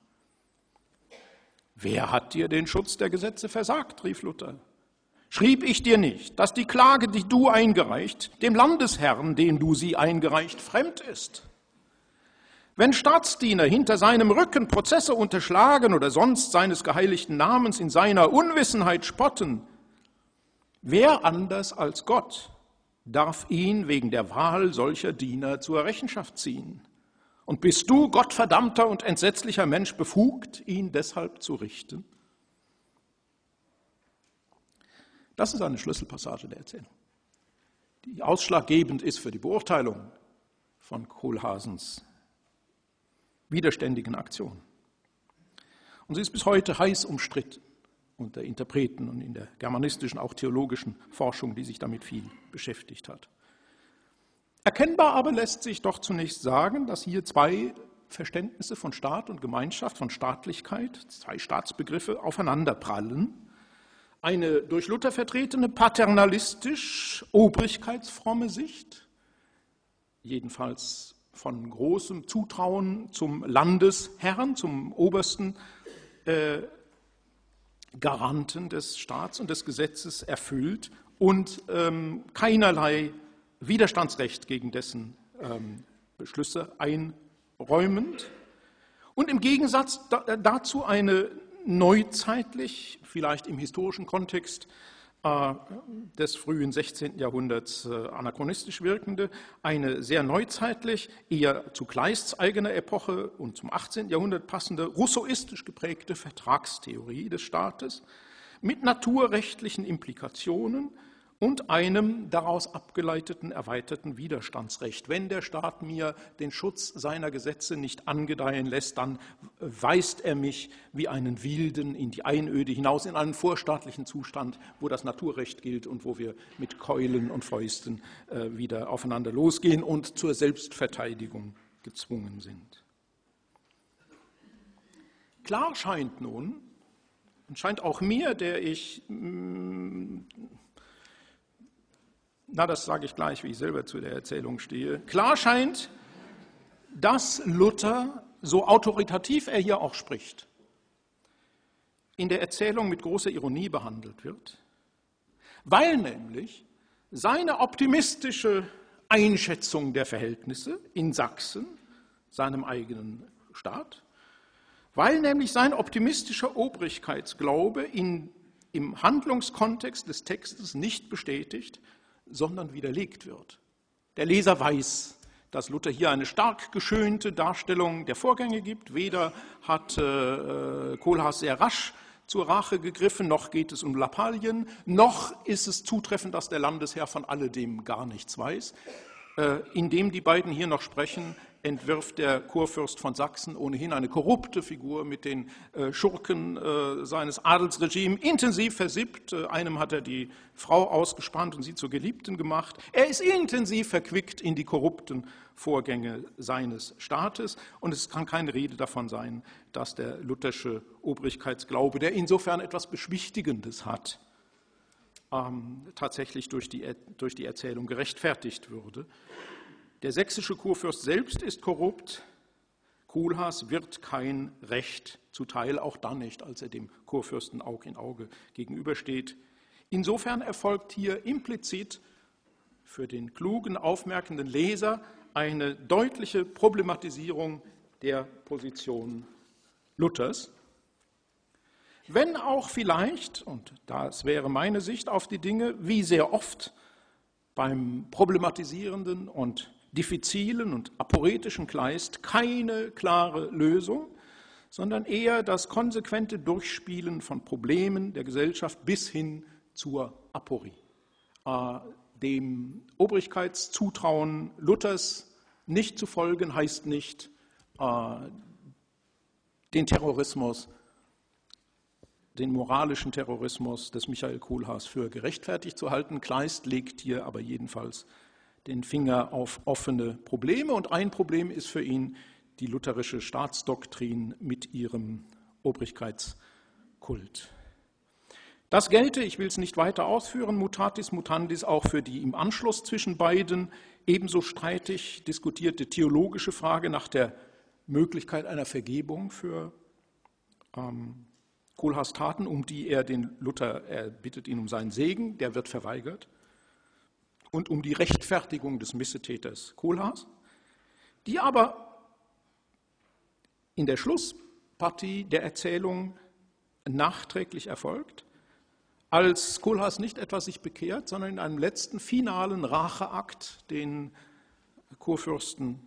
Wer hat dir den Schutz der Gesetze versagt, rief Luther. Schrieb ich dir nicht, dass die Klage, die du eingereicht, dem Landesherrn, den du sie eingereicht, fremd ist? Wenn Staatsdiener hinter seinem Rücken Prozesse unterschlagen oder sonst seines geheiligten Namens in seiner Unwissenheit spotten, wer anders als Gott darf ihn wegen der Wahl solcher Diener zur Rechenschaft ziehen? Und bist du, gottverdammter und entsetzlicher Mensch, befugt, ihn deshalb zu richten? Das ist eine Schlüsselpassage der Erzählung, die ausschlaggebend ist für die Beurteilung von Kohlhaasens widerständigen Aktion. Und sie ist bis heute heiß umstritten unter Interpreten und in der germanistischen, auch theologischen Forschung, die sich damit viel beschäftigt hat. Erkennbar aber lässt sich doch zunächst sagen, dass hier zwei Verständnisse von Staat und Gemeinschaft, von Staatlichkeit, zwei Staatsbegriffe aufeinanderprallen. Eine durch Luther vertretene paternalistisch obrigkeitsfromme Sicht, jedenfalls von großem Zutrauen zum Landesherrn, zum obersten äh, Garanten des Staats und des Gesetzes erfüllt und ähm, keinerlei Widerstandsrecht gegen dessen ähm, Beschlüsse einräumend. Und im Gegensatz da, dazu eine neuzeitlich, vielleicht im historischen Kontext, des frühen sechzehnten Jahrhunderts anachronistisch wirkende, eine sehr neuzeitlich, eher zu Kleists eigener Epoche und zum achtzehnten Jahrhundert passende, rousseauistisch geprägte Vertragstheorie des Staates mit naturrechtlichen Implikationen und einem daraus abgeleiteten erweiterten Widerstandsrecht. Wenn der Staat mir den Schutz seiner Gesetze nicht angedeihen lässt, dann weist er mich wie einen Wilden in die Einöde hinaus, in einen vorstaatlichen Zustand, wo das Naturrecht gilt und wo wir mit Keulen und Fäusten wieder aufeinander losgehen und zur Selbstverteidigung gezwungen sind. Klar scheint nun, und scheint auch mir, der ich, na, das sage ich gleich, wie ich selber zu der Erzählung stehe, klar scheint, dass Luther, so autoritativ er hier auch spricht, in der Erzählung mit großer Ironie behandelt wird, weil nämlich seine optimistische Einschätzung der Verhältnisse in Sachsen, seinem eigenen Staat, weil nämlich sein optimistischer Obrigkeitsglaube in, im Handlungskontext des Textes nicht bestätigt, sondern widerlegt wird. Der Leser weiß, dass Luther hier eine stark geschönte Darstellung der Vorgänge gibt. Weder hat äh, Kohlhaas sehr rasch zur Rache gegriffen, noch geht es um Lappalien, noch ist es zutreffend, dass der Landesherr von alledem gar nichts weiß. Äh, indem die beiden hier noch sprechen, entwirft der Kurfürst von Sachsen ohnehin eine korrupte Figur mit den äh, Schurken äh, seines Adelsregimes, intensiv versippt. Äh, einem hat er die Frau ausgespannt und sie zur Geliebten gemacht. Er ist intensiv verquickt in die korrupten Vorgänge seines Staates und es kann keine Rede davon sein, dass der luthersche Obrigkeitsglaube, der insofern etwas Beschwichtigendes hat, ähm, tatsächlich durch die, durch die Erzählung gerechtfertigt würde. Der sächsische Kurfürst selbst ist korrupt, Kohlhaas wird kein Recht zuteil, auch dann nicht, als er dem Kurfürsten Aug in Auge gegenübersteht. Insofern erfolgt hier implizit für den klugen, aufmerkenden Leser eine deutliche Problematisierung der Position Luthers. Wenn auch vielleicht, und das wäre meine Sicht auf die Dinge, wie sehr oft beim problematisierenden und diffizilen und aporetischen Kleist keine klare Lösung, sondern eher das konsequente Durchspielen von Problemen der Gesellschaft bis hin zur Aporie. Äh, dem Obrigkeitszutrauen Luthers nicht zu folgen, heißt nicht, äh, den Terrorismus, den moralischen Terrorismus des Michael Kohlhaas für gerechtfertigt zu halten. Kleist legt hier aber jedenfalls den Finger auf offene Probleme. Und ein Problem ist für ihn die lutherische Staatsdoktrin mit ihrem Obrigkeitskult. Das gelte, ich will es nicht weiter ausführen, mutatis mutandis auch für die im Anschluss zwischen beiden ebenso streitig diskutierte theologische Frage nach der Möglichkeit einer Vergebung für ähm, Kohlhaas Taten, um die er den Luther, er bittet ihn um seinen Segen, der wird verweigert, und um die Rechtfertigung des Missetäters Kohlhaas, die aber in der Schlusspartie der Erzählung nachträglich erfolgt, als Kohlhaas nicht etwa sich bekehrt, sondern in einem letzten finalen Racheakt den Kurfürsten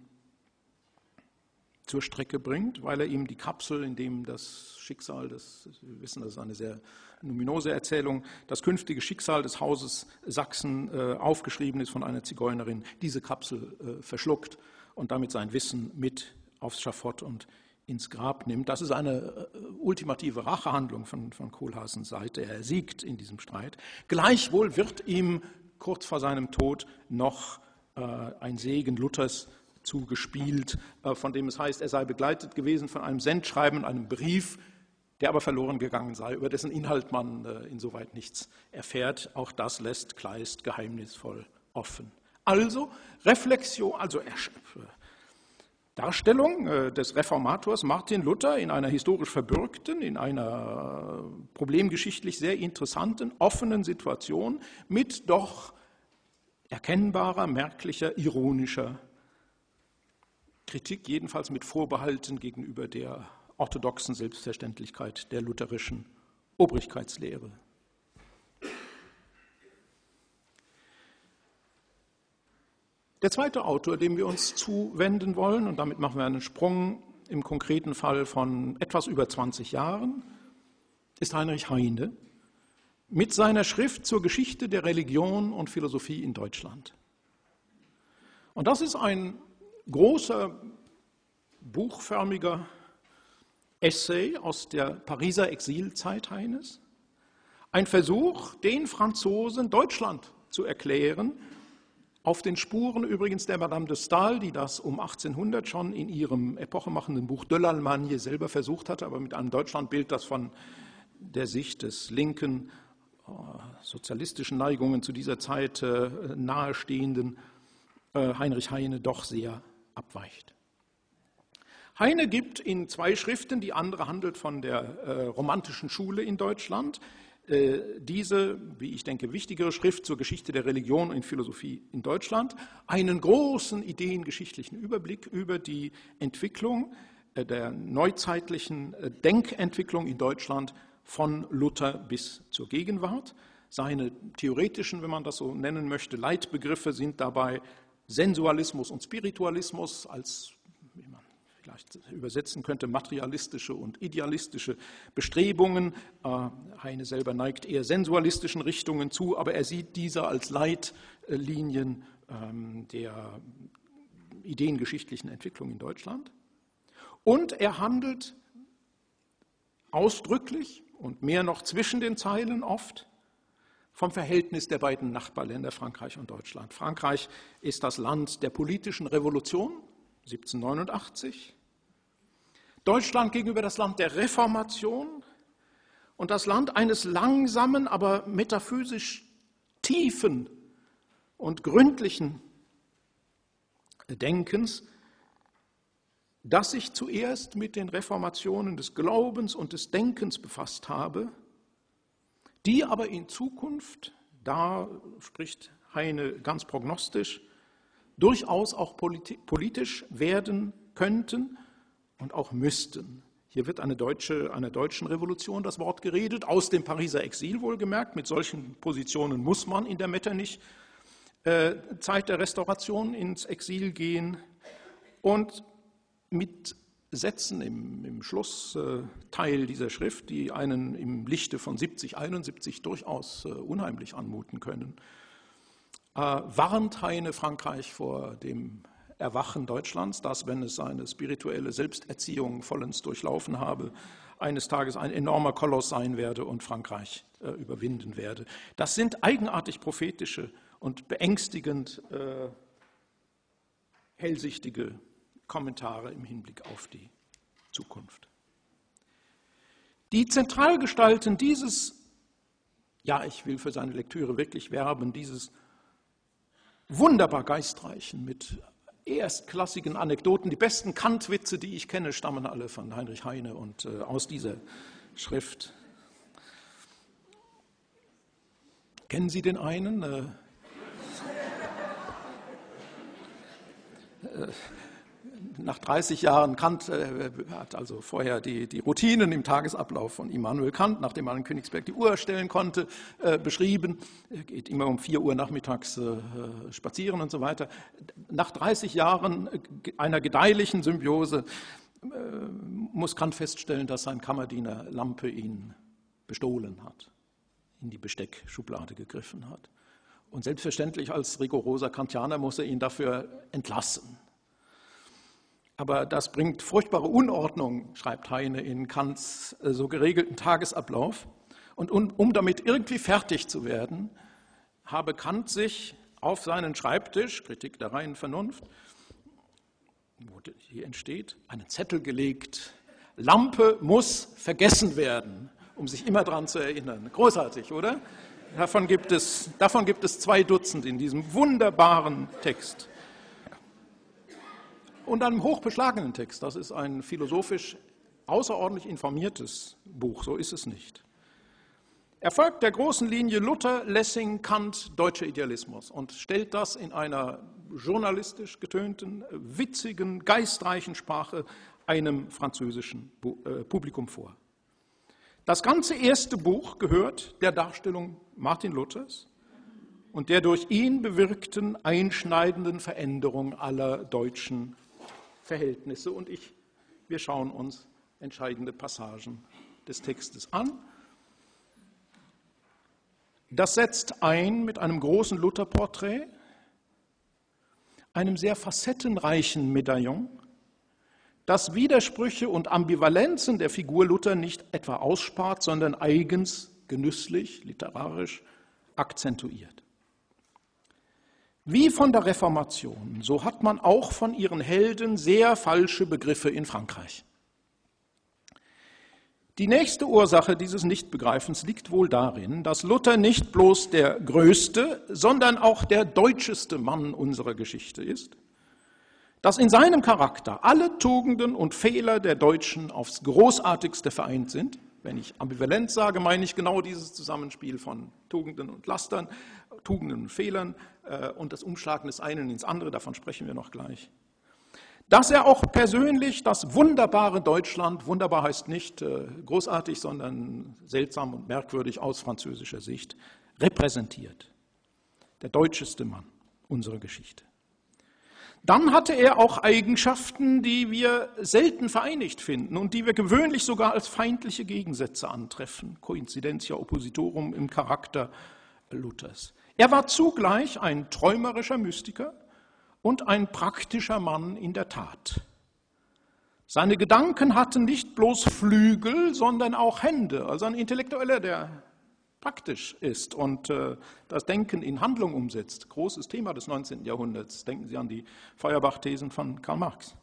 zur Strecke bringt, weil er ihm die Kapsel, in dem das Schicksal, des, wir wissen, das ist eine sehr numinose Erzählung, das künftige Schicksal des Hauses Sachsen äh, aufgeschrieben ist von einer Zigeunerin, diese Kapsel äh, verschluckt und damit sein Wissen mit aufs Schafott und ins Grab nimmt. Das ist eine äh, ultimative Rachehandlung von, von Kohlhaasens Seite. Er siegt in diesem Streit. Gleichwohl wird ihm kurz vor seinem Tod noch äh, ein Segen Luthers zugespielt, von dem es heißt, er sei begleitet gewesen von einem Sendschreiben, einem Brief, der aber verloren gegangen sei, über dessen Inhalt man insoweit nichts erfährt. Auch das lässt Kleist geheimnisvoll offen. Also Reflexion, also Darstellung des Reformators Martin Luther in einer historisch verbürgten, in einer problemgeschichtlich sehr interessanten, offenen Situation mit doch erkennbarer, merklicher, ironischer Kritik, jedenfalls mit Vorbehalten gegenüber der orthodoxen Selbstverständlichkeit der lutherischen Obrigkeitslehre. Der zweite Autor, dem wir uns zuwenden wollen, und damit machen wir einen Sprung im konkreten Fall von etwas über zwanzig Jahren, ist Heinrich Heine, mit seiner Schrift zur Geschichte der Religion und Philosophie in Deutschland. Und das ist ein großer, buchförmiger Essay aus der Pariser Exilzeit Heines. Ein Versuch, den Franzosen Deutschland zu erklären, auf den Spuren übrigens der Madame de Staël, die das um achtzehnhundert schon in ihrem epochemachenden Buch De l'Allemagne selber versucht hatte, aber mit einem Deutschlandbild, das von der Sicht des linken, sozialistischen Neigungen zu dieser Zeit nahestehenden Heinrich Heine doch sehr abweicht. Heine gibt in zwei Schriften, die andere handelt von der romantischen Schule in Deutschland, diese, wie ich denke, wichtigere Schrift zur Geschichte der Religion und Philosophie in Deutschland, einen großen ideengeschichtlichen Überblick über die Entwicklung der neuzeitlichen Denkentwicklung in Deutschland von Luther bis zur Gegenwart. Seine theoretischen, wenn man das so nennen möchte, Leitbegriffe sind dabei Sensualismus und Spiritualismus als, wie man vielleicht übersetzen könnte, materialistische und idealistische Bestrebungen. Heine selber neigt eher sensualistischen Richtungen zu, aber er sieht diese als Leitlinien der ideengeschichtlichen Entwicklung in Deutschland. Und er handelt ausdrücklich und mehr noch zwischen den Zeilen oft vom Verhältnis der beiden Nachbarländer Frankreich und Deutschland. Frankreich ist das Land der politischen Revolution, siebzehnhundertneunundachtzig, Deutschland gegenüber das Land der Reformation und das Land eines langsamen, aber metaphysisch tiefen und gründlichen Denkens, das sich zuerst mit den Reformationen des Glaubens und des Denkens befasst habe, die aber in Zukunft, da spricht Heine ganz prognostisch, durchaus auch politisch werden könnten und auch müssten. Hier wird eine deutsche, einer deutschen Revolution das Wort geredet, aus dem Pariser Exil wohlgemerkt. Mit solchen Positionen muss man in der Metternich äh, Zeit der Restauration ins Exil gehen. Und mit Sätzen im, im Schlussteil dieser Schrift, die einen im Lichte von siebzig, einundsiebzig durchaus äh, unheimlich anmuten können, äh, warnt Heine Frankreich vor dem Erwachen Deutschlands, das, wenn es seine spirituelle Selbsterziehung vollends durchlaufen habe, eines Tages ein enormer Koloss sein werde und Frankreich äh, überwinden werde. Das sind eigenartig prophetische und beängstigend äh, hellsichtige Kommentare im Hinblick auf die Zukunft. Die Zentralgestalten dieses, ja, ich will für seine Lektüre wirklich werben, dieses wunderbar geistreichen, mit erstklassigen Anekdoten, die besten Kantwitze, die ich kenne, stammen alle von Heinrich Heine und äh, aus dieser Schrift. Kennen Sie den einen? Äh, äh, Nach dreißig Jahren Kant äh, hat also vorher die, die Routinen im Tagesablauf von Immanuel Kant, nachdem man in Königsberg die Uhr stellen konnte, äh, beschrieben. Er geht immer um vier Uhr nachmittags äh, spazieren und so weiter. Nach dreißig Jahren einer gedeihlichen Symbiose äh, muss Kant feststellen, dass sein Kammerdiener Lampe ihn bestohlen hat, in die Besteckschublade gegriffen hat. Und selbstverständlich als rigoroser Kantianer muss er ihn dafür entlassen. Aber das bringt furchtbare Unordnung, schreibt Heine, in Kants so geregelten Tagesablauf. Und um, um damit irgendwie fertig zu werden, habe Kant sich auf seinen Schreibtisch, Kritik der reinen Vernunft, wo hier entsteht, einen Zettel gelegt, Lampe muss vergessen werden, um sich immer daran zu erinnern. Großartig, oder? Davon gibt es, davon gibt es zwei Dutzend in diesem wunderbaren Text. Und einem hochbeschlagenen Text, das ist ein philosophisch außerordentlich informiertes Buch, so ist es nicht. Er folgt der großen Linie Luther, Lessing, Kant, deutscher Idealismus und stellt das in einer journalistisch getönten, witzigen, geistreichen Sprache einem französischen Publikum vor. Das ganze erste Buch gehört der Darstellung Martin Luthers und der durch ihn bewirkten einschneidenden Veränderung aller deutschen Verhältnisse. Und ich, wir schauen uns entscheidende Passagen des Textes an. Das setzt ein mit einem großen Luther-Porträt, einem sehr facettenreichen Medaillon, das Widersprüche und Ambivalenzen der Figur Luther nicht etwa ausspart, sondern eigens, genüsslich, literarisch akzentuiert. Wie von der Reformation, so hat man auch von ihren Helden sehr falsche Begriffe in Frankreich. Die nächste Ursache dieses Nichtbegreifens liegt wohl darin, dass Luther nicht bloß der größte, sondern auch der deutscheste Mann unserer Geschichte ist, dass in seinem Charakter alle Tugenden und Fehler der Deutschen aufs Großartigste vereint sind. Wenn ich ambivalent sage, meine ich genau dieses Zusammenspiel von Tugenden und Lastern, Tugenden und Fehlern äh, und das Umschlagen des einen ins andere, davon sprechen wir noch gleich. Dass er auch persönlich das wunderbare Deutschland, wunderbar heißt nicht äh, großartig, sondern seltsam und merkwürdig aus französischer Sicht, repräsentiert. Der deutscheste Mann unserer Geschichte. Dann hatte er auch Eigenschaften, die wir selten vereinigt finden und die wir gewöhnlich sogar als feindliche Gegensätze antreffen. Coincidentia oppositorum im Charakter Luthers. Er war zugleich ein träumerischer Mystiker und ein praktischer Mann in der Tat. Seine Gedanken hatten nicht bloß Flügel, sondern auch Hände, also ein Intellektueller, der praktisch ist und äh, das Denken in Handlung umsetzt. Großes Thema des neunzehnten Jahrhunderts. Denken Sie an die Feuerbach-Thesen von Karl Marx.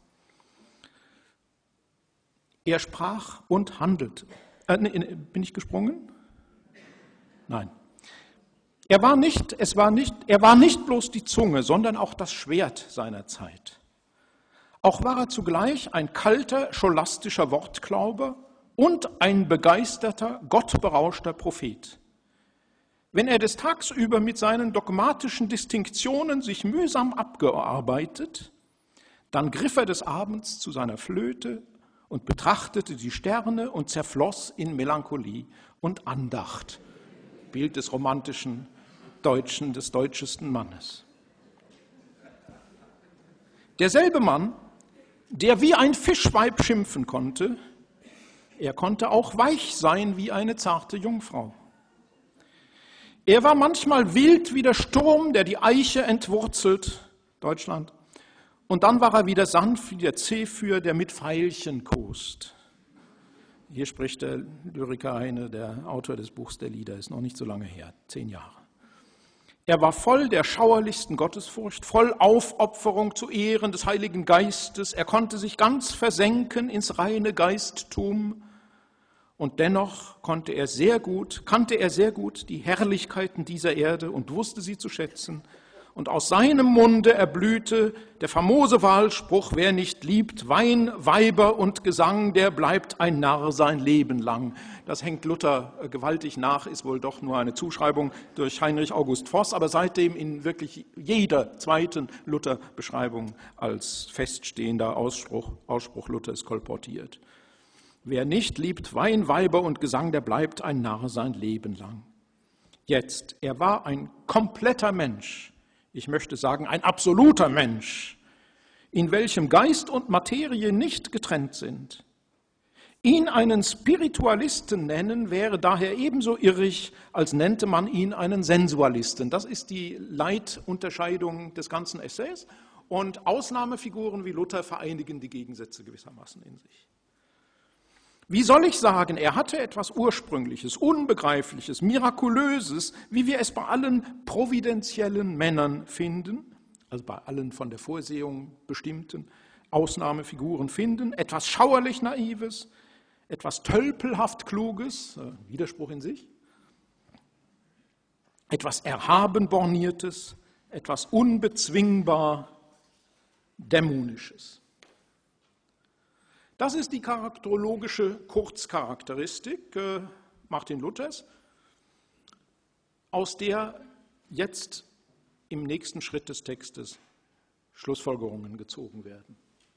Er sprach und handelte. Äh, ne, bin ich gesprungen? Nein. Er war nicht, es war nicht, er war nicht bloß die Zunge, sondern auch das Schwert seiner Zeit. Auch war er zugleich ein kalter, scholastischer Wortglauber und ein begeisterter, gottberauschter Prophet. Wenn er des Tags über mit seinen dogmatischen Distinktionen sich mühsam abgearbeitet, dann griff er des Abends zu seiner Flöte und betrachtete die Sterne und zerfloss in Melancholie und Andacht. Bild des romantischen Deutschen, des deutschesten Mannes. Derselbe Mann, der wie ein Fischweib schimpfen konnte, er konnte auch weich sein wie eine zarte Jungfrau. Er war manchmal wild wie der Sturm, der die Eiche entwurzelt, Deutschland, und dann war er wieder sanft wie der Zephyr, der mit Veilchen kost. Hier spricht der Lyriker Heine, der Autor des Buchs der Lieder, ist noch nicht so lange her, zehn Jahre. Er war voll der schauerlichsten Gottesfurcht, voll Aufopferung zu Ehren des Heiligen Geistes. Er konnte sich ganz versenken ins reine Geisttum. Und dennoch konnte er sehr gut, kannte er sehr gut die Herrlichkeiten dieser Erde und wusste sie zu schätzen. Und aus seinem Munde erblühte der famose Wahlspruch, wer nicht liebt Wein, Weiber und Gesang, der bleibt ein Narr sein Leben lang. Das hängt Luther gewaltig nach, ist wohl doch nur eine Zuschreibung durch Heinrich August Voss, aber seitdem in wirklich jeder zweiten Luther-Beschreibung als feststehender Ausspruch, Ausspruch Luthers kolportiert. Wer nicht liebt Wein, Weiber und Gesang, der bleibt ein Narr sein Leben lang. Jetzt, er war ein kompletter Mensch, ich möchte sagen ein absoluter Mensch, in welchem Geist und Materie nicht getrennt sind. Ihn einen Spiritualisten nennen, wäre daher ebenso irrig, als nennte man ihn einen Sensualisten. Das ist die Leitunterscheidung des ganzen Essays und Ausnahmefiguren wie Luther vereinigen die Gegensätze gewissermaßen in sich. Wie soll ich sagen, er hatte etwas Ursprüngliches, Unbegreifliches, Mirakulöses, wie wir es bei allen providentiellen Männern finden, also bei allen von der Vorsehung bestimmten Ausnahmefiguren finden, etwas schauerlich Naives, etwas tölpelhaft Kluges, äh, Widerspruch in sich, etwas erhaben Borniertes, etwas unbezwingbar Dämonisches. Das ist die charakterologische Kurzcharakteristik äh, Martin Luthers, aus der jetzt im nächsten Schritt des Textes Schlussfolgerungen gezogen werden.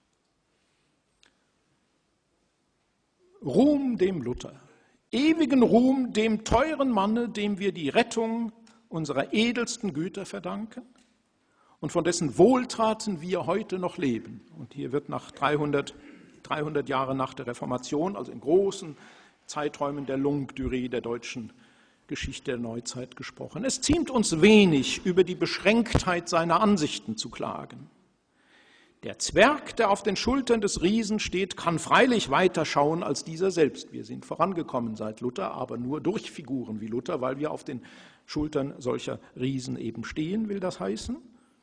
Ruhm dem Luther, ewigen Ruhm dem teuren Manne, dem wir die Rettung unserer edelsten Güter verdanken und von dessen Wohltaten wir heute noch leben. Und hier wird nach dreihundert Jahre nach der Reformation, also in großen Zeiträumen der Longue Durée der deutschen Geschichte der Neuzeit gesprochen. Es ziemt uns wenig, über die Beschränktheit seiner Ansichten zu klagen. Der Zwerg, der auf den Schultern des Riesen steht, kann freilich weiter schauen als dieser selbst. Wir sind vorangekommen seit Luther, aber nur durch Figuren wie Luther, weil wir auf den Schultern solcher Riesen eben stehen, will das heißen.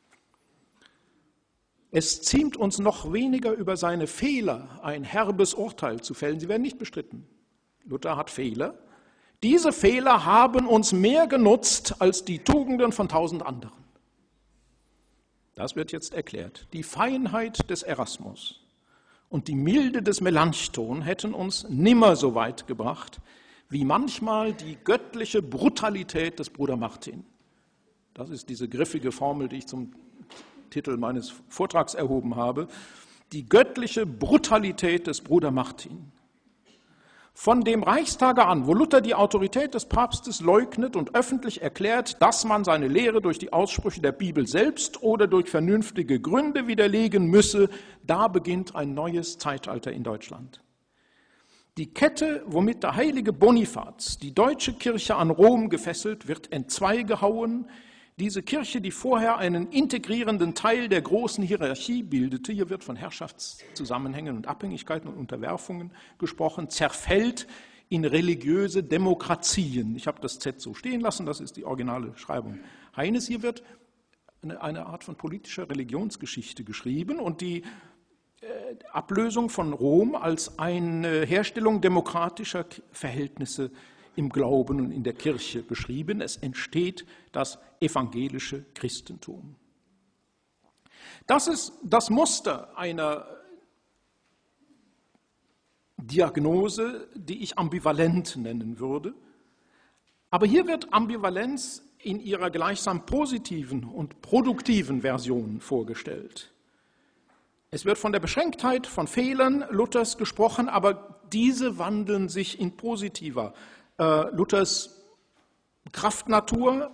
Es ziemt uns noch weniger, über seine Fehler ein herbes Urteil zu fällen. Sie werden nicht bestritten. Luther hat Fehler. Diese Fehler haben uns mehr genutzt als die Tugenden von tausend anderen. Das wird jetzt erklärt. Die Feinheit des Erasmus und die Milde des Melanchthon hätten uns nimmer so weit gebracht, wie manchmal die göttliche Brutalität des Bruder Martin. Das ist diese griffige Formel, die ich zum Titel meines Vortrags erhoben habe. Die göttliche Brutalität des Bruder Martin. Von dem Reichstage an, wo Luther die Autorität des Papstes leugnet und öffentlich erklärt, dass man seine Lehre durch die Aussprüche der Bibel selbst oder durch vernünftige Gründe widerlegen müsse, da beginnt ein neues Zeitalter in Deutschland. Die Kette, womit der heilige Bonifaz die deutsche Kirche an Rom gefesselt, wird entzweigehauen. Diese Kirche, die vorher einen integrierenden Teil der großen Hierarchie bildete, hier wird von Herrschaftszusammenhängen und Abhängigkeiten und Unterwerfungen gesprochen, zerfällt in religiöse Demokratien. Ich habe das Z so stehen lassen, das ist die originale Schreibung Heines. Hier wird eine, eine Art von politischer Religionsgeschichte geschrieben und die äh, Ablösung von Rom als eine Herstellung demokratischer Verhältnisse im Glauben und in der Kirche beschrieben. Es entsteht das evangelische Christentum. Das ist das Muster einer Diagnose, die ich ambivalent nennen würde. Aber hier wird Ambivalenz in ihrer gleichsam positiven und produktiven Version vorgestellt. Es wird von der Beschränktheit von Fehlern Luthers gesprochen, aber diese wandeln sich in positiver Äh, Luthers Kraftnatur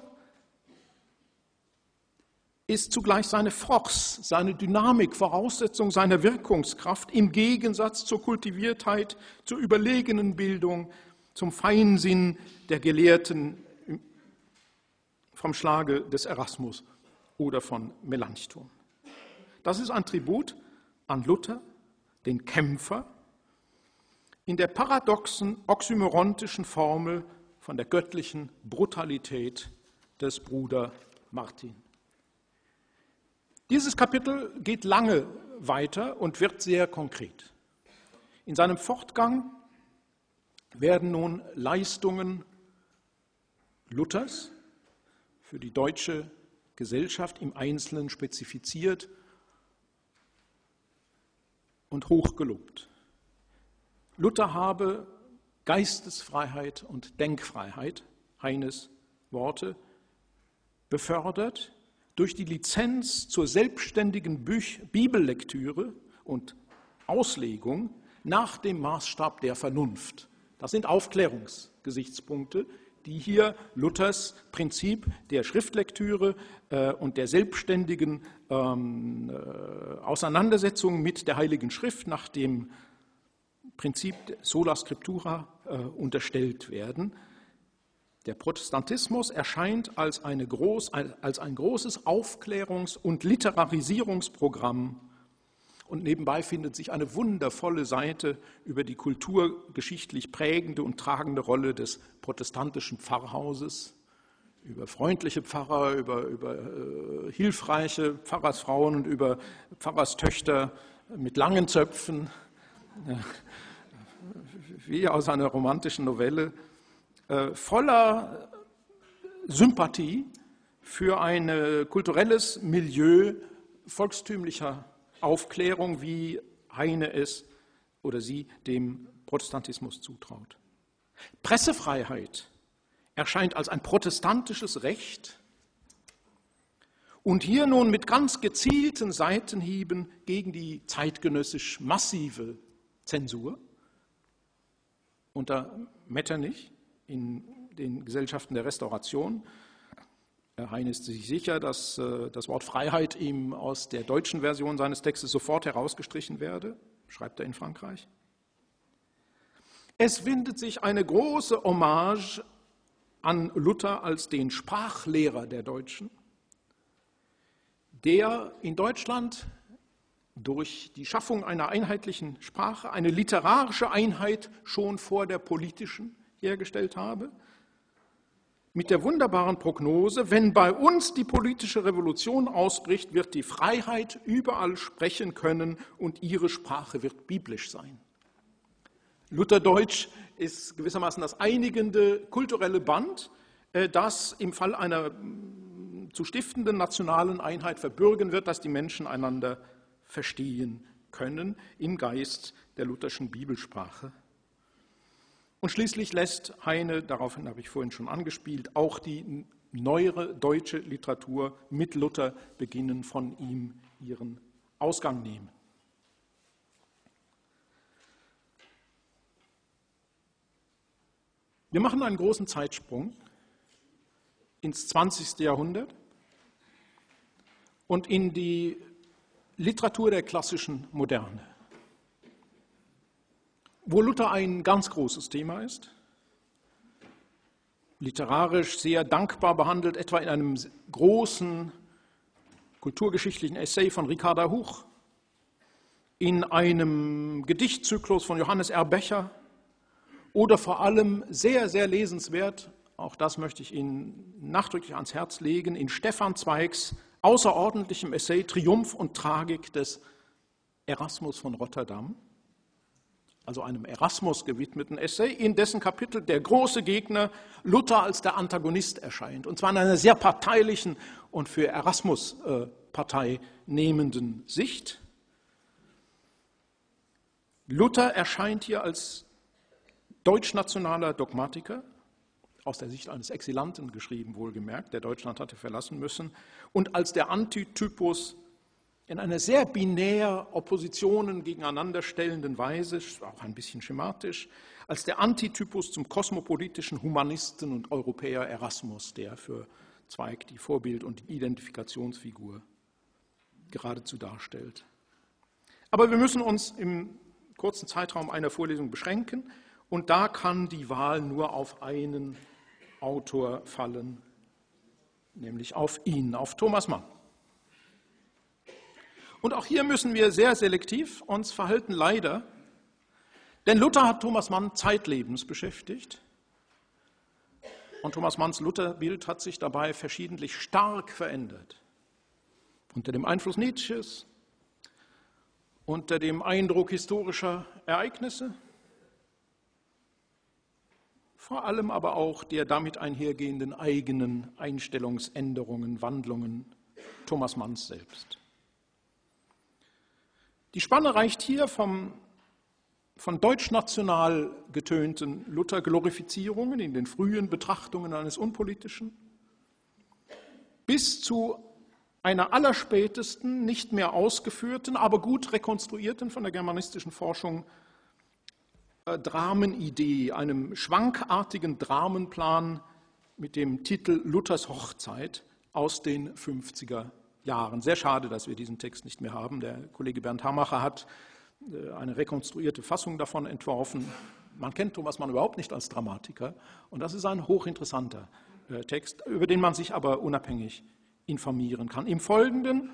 ist zugleich seine Force, seine Dynamik, Voraussetzung seiner Wirkungskraft im Gegensatz zur Kultiviertheit, zur überlegenen Bildung, zum Feinsinn der Gelehrten vom Schlage des Erasmus oder von Melanchthon. Das ist ein Tribut an Luther, den Kämpfer, in der paradoxen, oxymorontischen Formel von der göttlichen Brutalität des Bruder Martin. Dieses Kapitel geht lange weiter und wird sehr konkret. In seinem Fortgang werden nun Leistungen Luthers für die deutsche Gesellschaft im Einzelnen spezifiziert und hochgelobt. Luther habe Geistesfreiheit und Denkfreiheit, Heines Worte, befördert durch die Lizenz zur selbstständigen Bibellektüre und Auslegung nach dem Maßstab der Vernunft. Das sind Aufklärungsgesichtspunkte, die hier Luthers Prinzip der Schriftlektüre äh, und der selbstständigen ähm, äh, Auseinandersetzung mit der Heiligen Schrift nach dem Prinzip Sola Scriptura äh, unterstellt werden. Der Protestantismus erscheint als, eine groß, als ein großes Aufklärungs- und Literarisierungsprogramm und nebenbei findet sich eine wundervolle Seite über die kulturgeschichtlich prägende und tragende Rolle des protestantischen Pfarrhauses, über freundliche Pfarrer, über, über äh, hilfreiche Pfarrersfrauen und über Pfarrerstöchter mit langen Zöpfen, äh, wie aus einer romantischen Novelle, äh, voller Sympathie für ein kulturelles Milieu volkstümlicher Aufklärung, wie Heine es oder sie dem Protestantismus zutraut. Pressefreiheit erscheint als ein protestantisches Recht und hier nun mit ganz gezielten Seitenhieben gegen die zeitgenössisch massive Zensur unter Metternich in den Gesellschaften der Restauration. Herr Heine ist sich sicher, dass äh, das Wort Freiheit ihm aus der deutschen Version seines Textes sofort herausgestrichen werde, schreibt er in Frankreich. Es findet sich eine große Hommage an Luther als den Sprachlehrer der Deutschen, der in Deutschland durch die Schaffung einer einheitlichen Sprache eine literarische Einheit schon vor der politischen hergestellt habe, mit der wunderbaren Prognose: Wenn bei uns die politische Revolution ausbricht, wird die Freiheit überall sprechen können und ihre Sprache wird biblisch sein. Lutherdeutsch ist gewissermaßen das einigende kulturelle Band, das im Fall einer zu stiftenden nationalen Einheit verbürgen wird, dass die Menschen einander verstehen können im Geist der lutherschen Bibelsprache. Und schließlich lässt Heine, daraufhin habe ich vorhin schon angespielt, auch die neuere deutsche Literatur mit Luther beginnen, von ihm ihren Ausgang nehmen. Wir machen einen großen Zeitsprung ins zwanzigste Jahrhundert und in die Literatur der klassischen Moderne, wo Luther ein ganz großes Thema ist, literarisch sehr dankbar behandelt, etwa in einem großen kulturgeschichtlichen Essay von Ricarda Huch, in einem Gedichtzyklus von Johannes R. Becher oder vor allem sehr, sehr lesenswert, auch das möchte ich Ihnen nachdrücklich ans Herz legen, in Stefan Zweigs außerordentlichem Essay Triumph und Tragik des Erasmus von Rotterdam, also einem Erasmus gewidmeten Essay, in dessen Kapitel der große Gegner Luther als der Antagonist erscheint, und zwar in einer sehr parteilichen und für Erasmus äh, Partei nehmenden Sicht. Luther erscheint hier als deutschnationaler Dogmatiker, aus der Sicht eines Exilanten geschrieben, wohlgemerkt, der Deutschland hatte verlassen müssen, und als der Antitypus in einer sehr binär Oppositionen gegeneinander stellenden Weise, auch ein bisschen schematisch, als der Antitypus zum kosmopolitischen Humanisten und Europäer Erasmus, der für Zweig die Vorbild- und die Identifikationsfigur geradezu darstellt. Aber wir müssen uns im kurzen Zeitraum einer Vorlesung beschränken, und da kann die Wahl nur auf einen Autor fallen, nämlich auf ihn, auf Thomas Mann. Und auch hier müssen wir sehr selektiv uns verhalten, leider, denn Luther hat Thomas Mann zeitlebens beschäftigt und Thomas Manns Lutherbild hat sich dabei verschiedentlich stark verändert. Unter dem Einfluss Nietzsches, unter dem Eindruck historischer Ereignisse, vor allem aber auch der damit einhergehenden eigenen Einstellungsänderungen, Wandlungen Thomas Manns selbst. Die Spanne reicht hier vom, von deutschnational getönten Luther-Glorifizierungen in den frühen Betrachtungen eines Unpolitischen bis zu einer allerspätesten, nicht mehr ausgeführten, aber gut rekonstruierten von der germanistischen Forschung Dramenidee, einem schwankartigen Dramenplan mit dem Titel Luthers Hochzeit aus den fünfziger Jahren. Sehr schade, dass wir diesen Text nicht mehr haben. Der Kollege Bernd Hamacher hat eine rekonstruierte Fassung davon entworfen. Man kennt Thomas Mann überhaupt nicht als Dramatiker und das ist ein hochinteressanter Text, über den man sich aber unabhängig informieren kann. Im Folgenden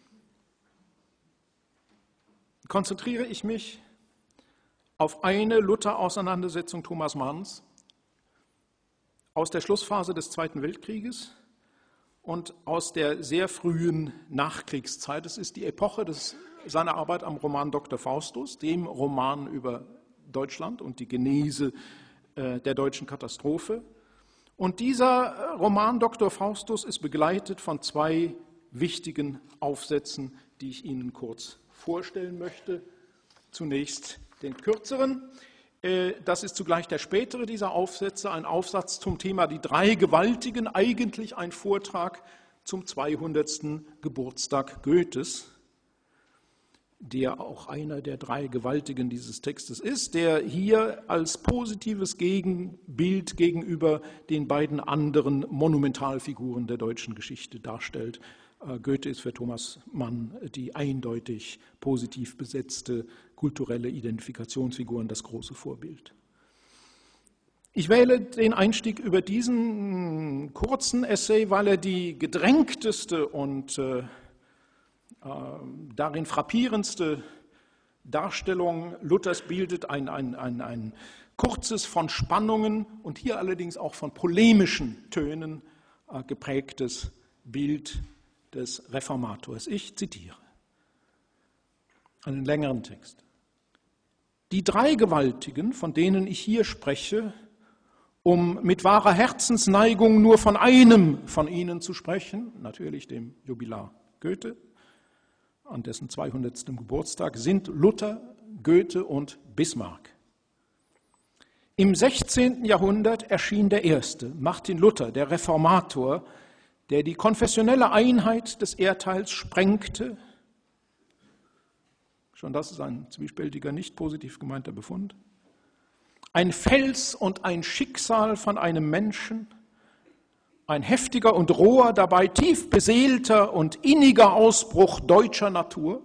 konzentriere ich mich auf eine Luther-Auseinandersetzung Thomas Manns aus der Schlussphase des Zweiten Weltkrieges und aus der sehr frühen Nachkriegszeit. Es ist die Epoche des, seiner Arbeit am Roman Doktor Faustus, dem Roman über Deutschland und die Genese äh, der deutschen Katastrophe. Und dieser Roman Doktor Faustus ist begleitet von zwei wichtigen Aufsätzen, die ich Ihnen kurz vorstellen möchte. Zunächst den kürzeren. Das ist zugleich der spätere dieser Aufsätze, ein Aufsatz zum Thema die drei Gewaltigen, eigentlich ein Vortrag zum zweihundertsten Geburtstag Goethes, der auch einer der drei Gewaltigen dieses Textes ist, der hier als positives Gegenbild gegenüber den beiden anderen Monumentalfiguren der deutschen Geschichte darstellt. Goethe ist für Thomas Mann die eindeutig positiv besetzte kulturelle Identifikationsfigur und das große Vorbild. Ich wähle den Einstieg über diesen kurzen Essay, weil er die gedrängteste und äh, äh, darin frappierendste Darstellung Luthers bildet, ein, ein, ein, ein kurzes, von Spannungen und hier allerdings auch von polemischen Tönen äh, geprägtes Bild des Reformators. Ich zitiere einen längeren Text. Die drei Gewaltigen, von denen ich hier spreche, um mit wahrer Herzensneigung nur von einem von ihnen zu sprechen, natürlich dem Jubilar Goethe, an dessen zweihundertsten Geburtstag, sind Luther, Goethe und Bismarck. Im sechzehnten Jahrhundert erschien der erste, Martin Luther, der Reformator, der die konfessionelle Einheit des Erdteils sprengte. Schon das ist ein zwiespältiger, nicht positiv gemeinter Befund. Ein Fels und ein Schicksal von einem Menschen, ein heftiger und roher, dabei tief beseelter und inniger Ausbruch deutscher Natur.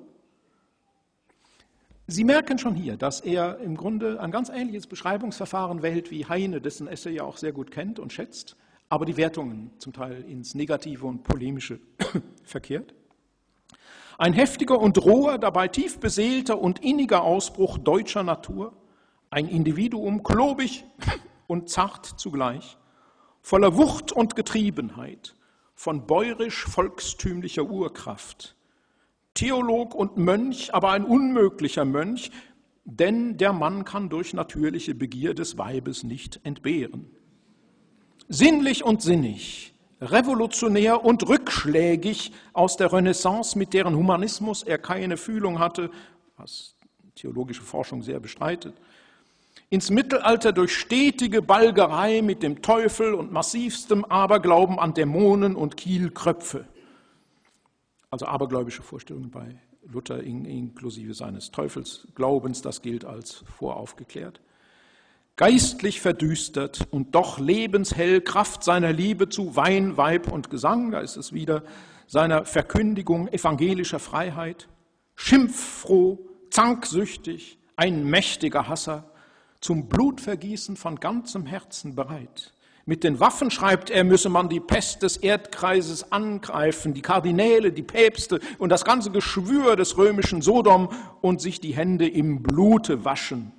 Sie merken schon hier, dass er im Grunde ein ganz ähnliches Beschreibungsverfahren wählt wie Heine, dessen Essay ja auch sehr gut kennt und schätzt, aber die Wertungen zum Teil ins Negative und Polemische verkehrt. Ein heftiger und roher, dabei tief beseelter und inniger Ausbruch deutscher Natur, ein Individuum, klobig und zart zugleich, voller Wucht und Getriebenheit, von bäuerisch-volkstümlicher Urkraft, Theolog und Mönch, aber ein unmöglicher Mönch, denn der Mann kann durch natürliche Begier des Weibes nicht entbehren. Sinnlich und sinnig, revolutionär und rückschlägig aus der Renaissance, mit deren Humanismus er keine Fühlung hatte, was theologische Forschung sehr bestreitet, ins Mittelalter durch stetige Balgerei mit dem Teufel und massivstem Aberglauben an Dämonen und Kielkröpfe. Also abergläubische Vorstellungen bei Luther inklusive seines Teufelsglaubens, das gilt als voraufgeklärt. Geistlich verdüstert und doch lebenshell Kraft seiner Liebe zu Wein, Weib und Gesang, da ist es wieder, seiner Verkündigung evangelischer Freiheit, schimpffroh, zanksüchtig, ein mächtiger Hasser, zum Blutvergießen von ganzem Herzen bereit. Mit den Waffen, schreibt er, müsse man die Pest des Erdkreises angreifen, die Kardinäle, die Päpste und das ganze Geschwür des römischen Sodom und sich die Hände im Blute waschen.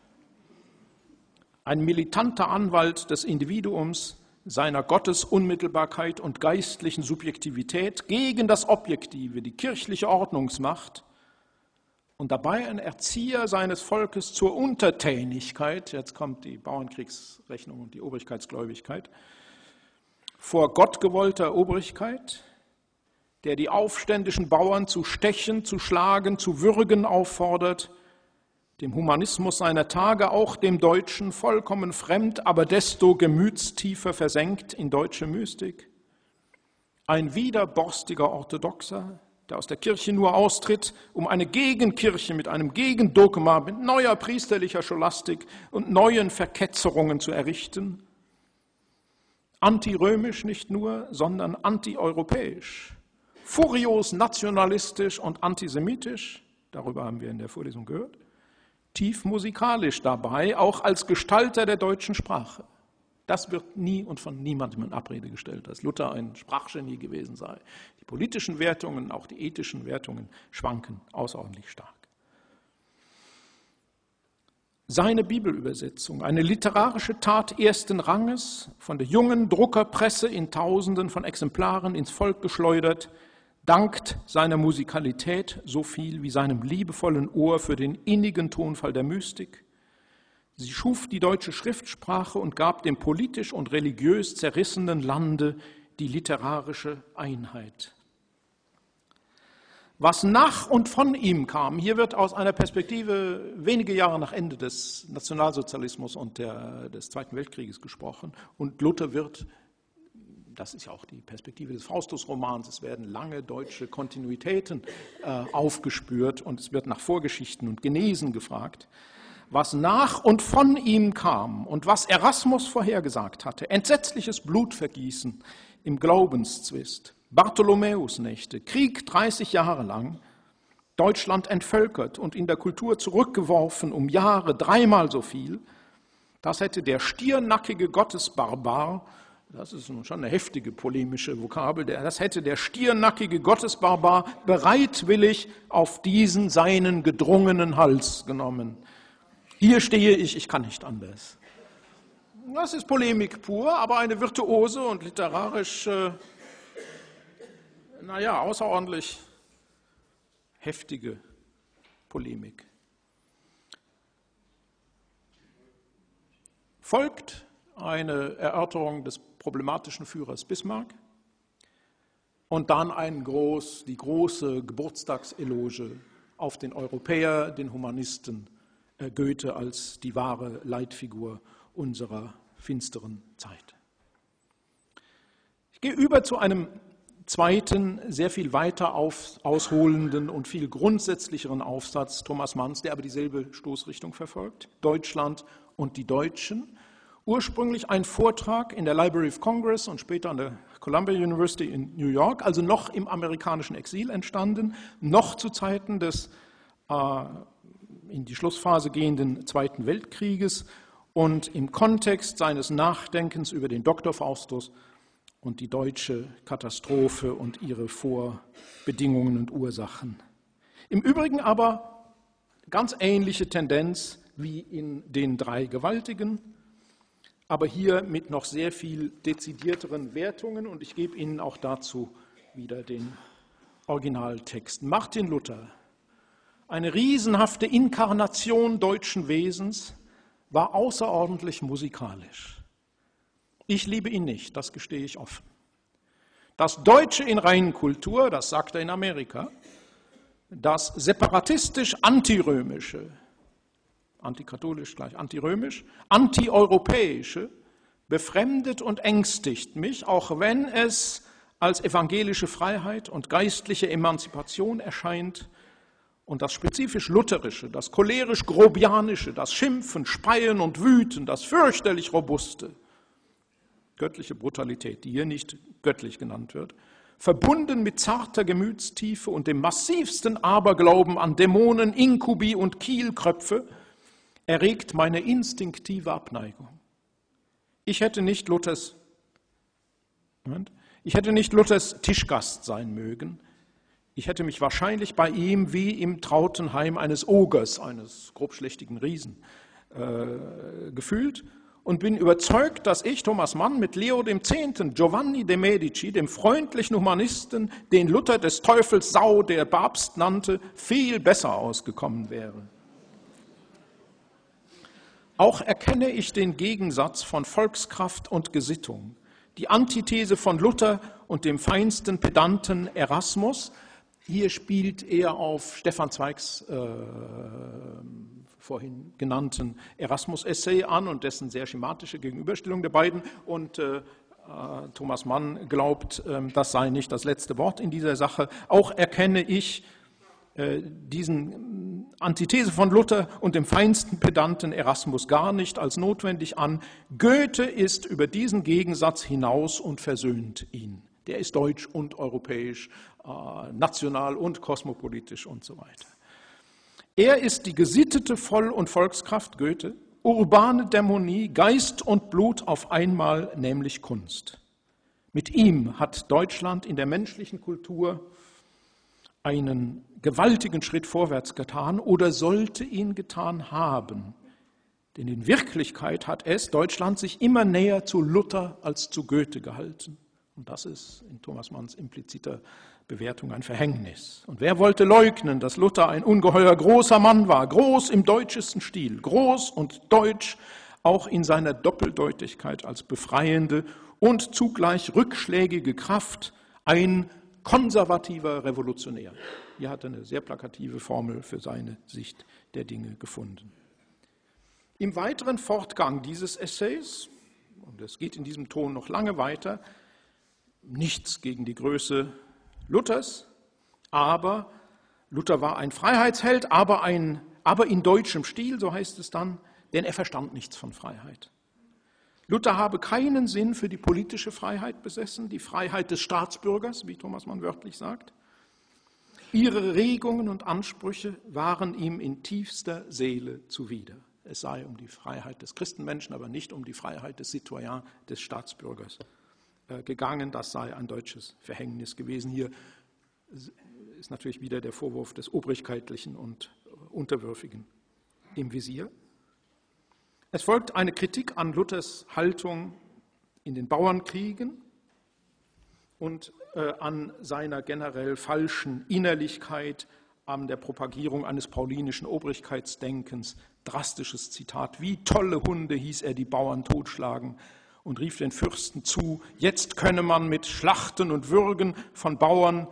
Ein militanter Anwalt des Individuums, seiner Gottesunmittelbarkeit und geistlichen Subjektivität gegen das Objektive, die kirchliche Ordnungsmacht und dabei ein Erzieher seines Volkes zur Untertänigkeit, jetzt kommt die Bauernkriegsrechnung und die Obrigkeitsgläubigkeit, vor gottgewollter Obrigkeit, der die aufständischen Bauern zu stechen, zu schlagen, zu würgen auffordert, dem Humanismus seiner Tage, auch dem Deutschen, vollkommen fremd, aber desto gemütstiefer versenkt in deutsche Mystik. Ein widerborstiger Orthodoxer, der aus der Kirche nur austritt, um eine Gegenkirche mit einem Gegendogma, mit neuer priesterlicher Scholastik und neuen Verketzerungen zu errichten. Antirömisch nicht nur, sondern antieuropäisch, furios nationalistisch und antisemitisch, darüber haben wir in der Vorlesung gehört, tief musikalisch dabei, auch als Gestalter der deutschen Sprache. Das wird nie und von niemandem in Abrede gestellt, dass Luther ein Sprachgenie gewesen sei. Die politischen Wertungen, auch die ethischen Wertungen schwanken außerordentlich stark. Seine Bibelübersetzung, eine literarische Tat ersten Ranges, von der jungen Druckerpresse in Tausenden von Exemplaren ins Volk geschleudert, dankt seiner Musikalität so viel wie seinem liebevollen Ohr für den innigen Tonfall der Mystik. Sie schuf die deutsche Schriftsprache und gab dem politisch und religiös zerrissenen Lande die literarische Einheit. Was nach und von ihm kam, hier wird aus einer Perspektive wenige Jahre nach Ende des Nationalsozialismus und der, des Zweiten Weltkrieges gesprochen, und Luther wird, das ist ja auch die Perspektive des Faustus-Romans, es werden lange deutsche Kontinuitäten äh, aufgespürt und es wird nach Vorgeschichten und Genesen gefragt. Was nach und von ihm kam und was Erasmus vorhergesagt hatte, entsetzliches Blutvergießen im Glaubenszwist, Bartholomäusnächte, Krieg dreißig Jahre lang, Deutschland entvölkert und in der Kultur zurückgeworfen um Jahre, dreimal so viel, Das hätte der stiernackige Gottesbarbar, das ist nun schon eine heftige polemische Vokabel, das hätte der stiernackige Gottesbarbar bereitwillig auf diesen seinen gedrungenen Hals genommen. Hier stehe ich, ich kann nicht anders. Das ist Polemik pur, aber eine virtuose und literarisch, äh, naja, außerordentlich heftige Polemik. Folgt eine Erörterung des problematischen Führers Bismarck und dann ein groß, die große Geburtstagseloge auf den Europäer, den Humanisten, äh, Goethe als die wahre Leitfigur unserer finsteren Zeit. Ich gehe über zu einem zweiten, sehr viel weiter auf, ausholenden und viel grundsätzlicheren Aufsatz Thomas Manns, der aber dieselbe Stoßrichtung verfolgt, Deutschland und die Deutschen. Ursprünglich ein Vortrag in der Library of Congress und später an der Columbia University in New York, also noch im amerikanischen Exil entstanden, noch zu Zeiten des äh, in die Schlussphase gehenden Zweiten Weltkrieges und im Kontext seines Nachdenkens über den Doktor Faustus und die deutsche Katastrophe und ihre Vorbedingungen und Ursachen. Im Übrigen aber ganz ähnliche Tendenz wie in den drei Gewaltigen, aber hier mit noch sehr viel dezidierteren Wertungen, und ich gebe Ihnen auch dazu wieder den Originaltext. Martin Luther, eine riesenhafte Inkarnation deutschen Wesens, war außerordentlich musikalisch. Ich liebe ihn nicht, das gestehe ich offen. Das Deutsche in Reinkultur, das sagt er in Amerika, das separatistisch-antirömische, antikatholisch gleich antirömisch, antieuropäische, befremdet und ängstigt mich, auch wenn es als evangelische Freiheit und geistliche Emanzipation erscheint, und das spezifisch Lutherische, das cholerisch-grobianische, das Schimpfen, Speien und Wüten, das fürchterlich Robuste, göttliche Brutalität, die hier nicht göttlich genannt wird, verbunden mit zarter Gemütstiefe und dem massivsten Aberglauben an Dämonen, Inkubi und Kielkröpfe, erregt meine instinktive Abneigung. Ich hätte nicht Luthers, ich hätte nicht Luthers Tischgast sein mögen. Ich hätte mich wahrscheinlich bei ihm wie im trauten Heim eines Ogers, eines grobschlächtigen Riesen, äh, gefühlt und bin überzeugt, dass ich, Thomas Mann, mit Leo dem Zehnten, Giovanni de' Medici, dem freundlichen Humanisten, den Luther des Teufels Sau, der Papst nannte, viel besser ausgekommen wäre. Auch erkenne ich den Gegensatz von Volkskraft und Gesittung, die Antithese von Luther und dem feinsten Pedanten Erasmus. Hier spielt er auf Stefan Zweigs äh, vorhin genannten Erasmus-Essay an und dessen sehr schematische Gegenüberstellung der beiden. Und äh, Thomas Mann glaubt, äh, das sei nicht das letzte Wort in dieser Sache. Auch erkenne ich äh, diesen Antithese von Luther und dem feinsten Pedanten Erasmus gar nicht als notwendig an. Goethe ist über diesen Gegensatz hinaus und versöhnt ihn. Der ist deutsch und europäisch, äh, national und kosmopolitisch und so weiter. Er ist die gesittete Voll- und Volkskraft Goethe, urbane Dämonie, Geist und Blut auf einmal, nämlich Kunst. Mit ihm hat Deutschland in der menschlichen Kultur einen gewaltigen Schritt vorwärts getan oder sollte ihn getan haben. Denn in Wirklichkeit hat es, Deutschland, sich immer näher zu Luther als zu Goethe gehalten. Und das ist in Thomas Manns impliziter Bewertung ein Verhängnis. Und wer wollte leugnen, dass Luther ein ungeheuer großer Mann war, groß im deutschesten Stil, groß und deutsch, auch in seiner Doppeldeutigkeit als befreiende und zugleich rückschlägige Kraft, ein konservativer Revolutionär. Hier hat er eine sehr plakative Formel für seine Sicht der Dinge gefunden. Im weiteren Fortgang dieses Essays, und es geht in diesem Ton noch lange weiter, nichts gegen die Größe Luthers, aber Luther war ein Freiheitsheld, aber, ein, aber in deutschem Stil, so heißt es dann, denn er verstand nichts von Freiheit. Luther habe keinen Sinn für die politische Freiheit besessen, die Freiheit des Staatsbürgers, wie Thomas Mann wörtlich sagt. Ihre Regungen und Ansprüche waren ihm in tiefster Seele zuwider. Es sei um die Freiheit des Christenmenschen, aber nicht um die Freiheit des Citoyen, des Staatsbürgers äh, gegangen. Das sei ein deutsches Verhängnis gewesen. Hier ist natürlich wieder der Vorwurf des Obrigkeitlichen und Unterwürfigen im Visier. Es folgt eine Kritik an Luthers Haltung in den Bauernkriegen und äh, an seiner generell falschen Innerlichkeit, an der Propagierung eines paulinischen Obrigkeitsdenkens. Drastisches Zitat: Wie tolle Hunde hieß er die Bauern totschlagen und rief den Fürsten zu, jetzt könne man mit Schlachten und Würgen von Bauern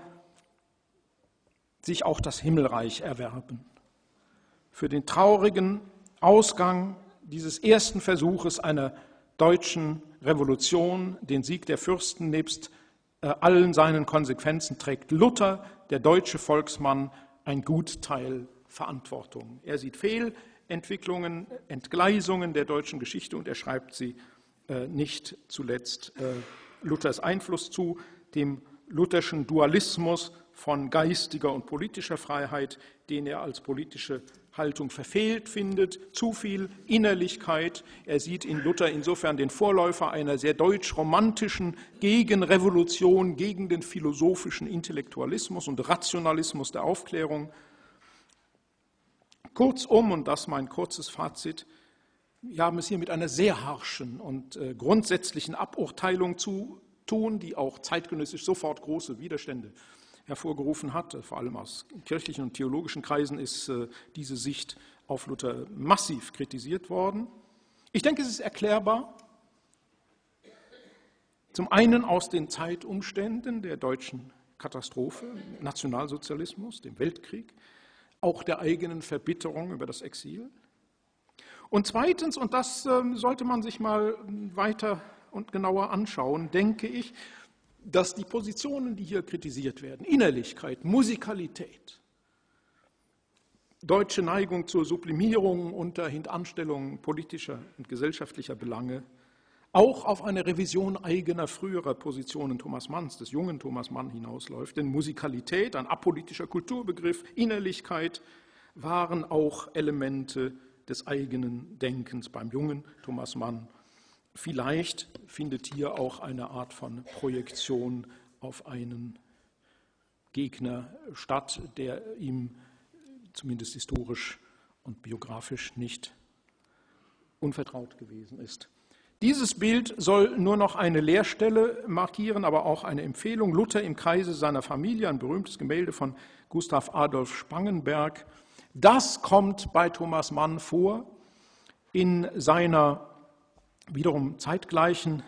sich auch das Himmelreich erwerben. Für den traurigen Ausgang dieses ersten Versuches einer deutschen Revolution, den Sieg der Fürsten nebst äh, allen seinen Konsequenzen, trägt Luther, der deutsche Volksmann, ein Gutteil Verantwortung. Er sieht Fehlentwicklungen, Entgleisungen der deutschen Geschichte und er schreibt sie äh, nicht zuletzt äh, Luthers Einfluss zu, dem lutherschen Dualismus von geistiger und politischer Freiheit, den er als politische Haltung verfehlt findet, zu viel Innerlichkeit. Er sieht in Luther insofern den Vorläufer einer sehr deutsch-romantischen Gegenrevolution gegen den philosophischen Intellektualismus und Rationalismus der Aufklärung. Kurzum, und das mein kurzes Fazit, wir haben es hier mit einer sehr harschen und äh, grundsätzlichen Aburteilung zu tun, die auch zeitgenössisch sofort große Widerstände hervorgerufen hat. Vor allem aus kirchlichen und theologischen Kreisen ist äh, diese Sicht auf Luther massiv kritisiert worden. Ich denke, es ist erklärbar, zum einen aus den Zeitumständen der deutschen Katastrophe, Nationalsozialismus, dem Weltkrieg, auch der eigenen Verbitterung über das Exil. Und zweitens, und das äh, sollte man sich mal weiter und genauer anschauen, denke ich, dass die Positionen, die hier kritisiert werden, Innerlichkeit, Musikalität, deutsche Neigung zur Sublimierung unter Hintanstellung politischer und gesellschaftlicher Belange, auch auf eine Revision eigener früherer Positionen Thomas Manns, des jungen Thomas Mann, hinausläuft. Denn Musikalität, ein apolitischer Kulturbegriff, Innerlichkeit waren auch Elemente des eigenen Denkens beim jungen Thomas Mann. Vielleicht findet hier auch eine Art von Projektion auf einen Gegner statt, der ihm zumindest historisch und biografisch nicht unvertraut gewesen ist. Dieses Bild soll nur noch eine Leerstelle markieren, aber auch eine Empfehlung. Luther im Kreise seiner Familie, ein berühmtes Gemälde von Gustav Adolf Spangenberg. Das kommt bei Thomas Mann vor in seiner wiederum zeitgleichen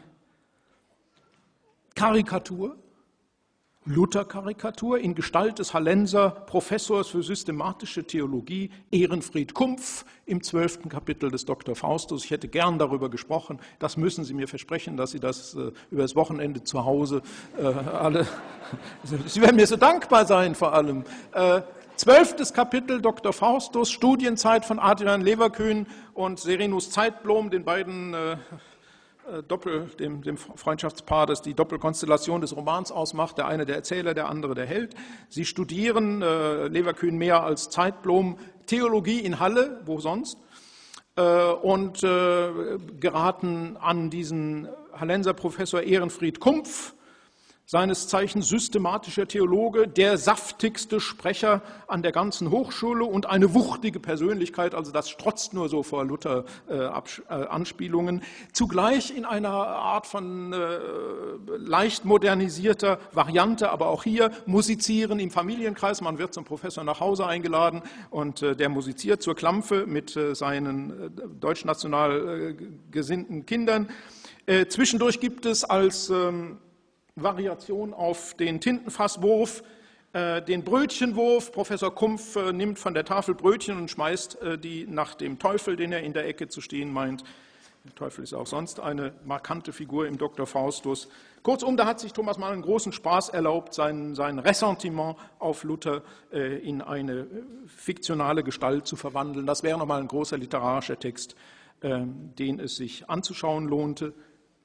Karikatur, Luther-Karikatur in Gestalt des Hallenser Professors für systematische Theologie Ehrenfried Kumpf im zwölften Kapitel des Doktor Faustus. Ich hätte gern darüber gesprochen. Das müssen Sie mir versprechen, dass Sie das äh, über das Wochenende zu Hause äh, alle, Sie werden mir so dankbar sein vor allem. Äh, Zwölftes Kapitel Doktor Faustus, Studienzeit von Adrian Leverkühn und Serenus Zeitblom, den beiden äh, Doppel, dem, dem Freundschaftspaar, das die Doppelkonstellation des Romans ausmacht, der eine der Erzähler, der andere der Held. Sie studieren, äh, Leverkühn mehr als Zeitblom, Theologie in Halle, wo sonst, äh, und äh, geraten an diesen Hallenser Professor Ehrenfried Kumpf, seines Zeichens systematischer Theologe, der saftigste Sprecher an der ganzen Hochschule und eine wuchtige Persönlichkeit, also das strotzt nur so vor Luther äh, äh, Anspielungen, zugleich in einer Art von äh, leicht modernisierter Variante, aber auch hier musizieren im Familienkreis, man wird zum Professor nach Hause eingeladen und äh, der musiziert zur Klampfe mit äh, seinen äh, deutschnational äh, gesinnten Kindern. Äh, zwischendurch gibt es als ähm, Variation auf den Tintenfasswurf, äh, den Brötchenwurf. Professor Kumpf äh, nimmt von der Tafel Brötchen und schmeißt äh, die nach dem Teufel, den er in der Ecke zu stehen meint. Der Teufel ist auch sonst eine markante Figur im Doktor Faustus. Kurzum, da hat sich Thomas Mann einen großen Spaß erlaubt, sein, sein Ressentiment auf Luther äh, in eine fiktionale Gestalt zu verwandeln. Das wäre nochmal ein großer literarischer Text, äh, den es sich anzuschauen lohnte.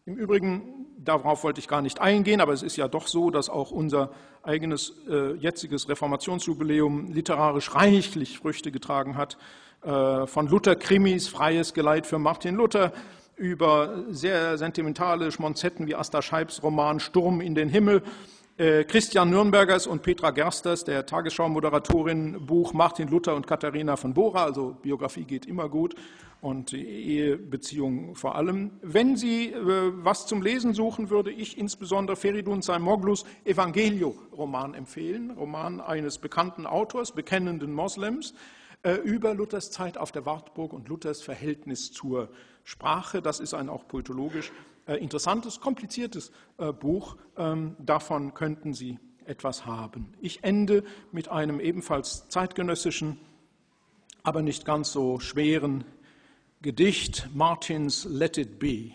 Im Übrigen, darauf wollte ich gar nicht eingehen, aber es ist ja doch so, dass auch unser eigenes äh, jetziges Reformationsjubiläum literarisch reichlich Früchte getragen hat. Äh, von Luther-Krimis, Freies Geleit für Martin Luther, über sehr sentimentale Schmonzetten wie Asta Scheibs Roman Sturm in den Himmel, äh, Christian Nürnbergers und Petra Gersters, der Tagesschau-Moderatorin, Buch Martin Luther und Katharina von Bora, also Biografie geht immer gut, und Ehebeziehungen vor allem. Wenn Sie äh, was zum Lesen suchen, würde ich insbesondere Feridun Saimoglus Evangelio-Roman empfehlen, Roman eines bekannten Autors, bekennenden Moslems, äh, über Luthers Zeit auf der Wartburg und Luthers Verhältnis zur Sprache. Das ist ein auch poetologisch äh, interessantes, kompliziertes äh, Buch. Ähm, davon könnten Sie etwas haben. Ich ende mit einem ebenfalls zeitgenössischen, aber nicht ganz so schweren Gedicht Martins Let It Be.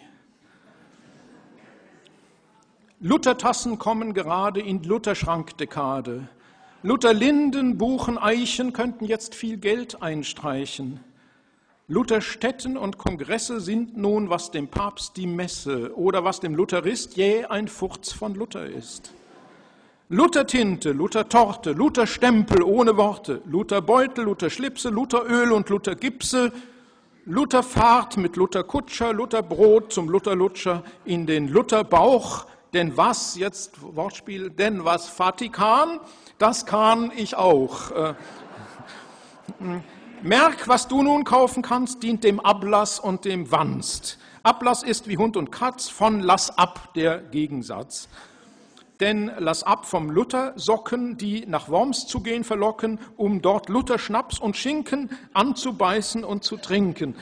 Luthertassen kommen gerade in Lutherschrankdekade. Lutherlinden, Buchen, Eichen könnten jetzt viel Geld einstreichen. Lutherstätten und Kongresse sind nun, was dem Papst die Messe oder was dem Lutherist jäh ein Furz von Luther ist. Luthertinte, Luthertorte, Lutherstempel ohne Worte, Lutherbeutel, Lutherschlipse, Lutheröl und Luthergipse, Lutherfahrt mit Lutherkutscher, Lutherbrot zum Lutherlutscher in den Lutherbauch, denn was, jetzt Wortspiel, denn was Vatikan, das kann ich auch. Äh, Merk, was du nun kaufen kannst, dient dem Ablass und dem Wanst. Ablass ist wie Hund und Katz, von lass ab der Gegensatz. Denn lass ab vom Luthersocken, die nach Worms zu gehen verlocken, um dort Lutherschnaps und Schinken anzubeißen und zu trinken.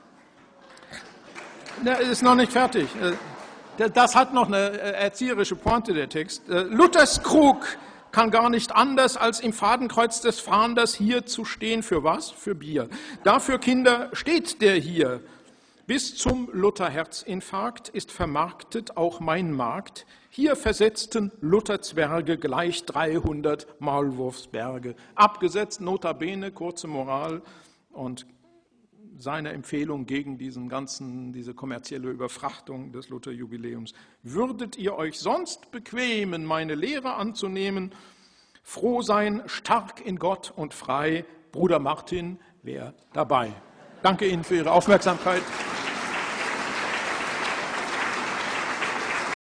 Der ist noch nicht fertig. Das hat noch eine erzieherische Pointe, der Text. Luthers Krug kann gar nicht anders, als im Fadenkreuz des Fahnders hier zu stehen. Für was? Für Bier. Dafür, Kinder, steht der hier. Bis zum Lutherherzinfarkt ist vermarktet auch mein Markt. Hier versetzten Lutherzwerge gleich dreihundert Maulwurfsberge. Abgesetzt, notabene, kurze Moral und seine Empfehlung gegen diesen ganzen, diese kommerzielle Überfrachtung des Lutherjubiläums. Würdet ihr euch sonst bequemen, meine Lehre anzunehmen, froh sein, stark in Gott und frei, Bruder Martin wäre dabei. Danke Ihnen für Ihre Aufmerksamkeit.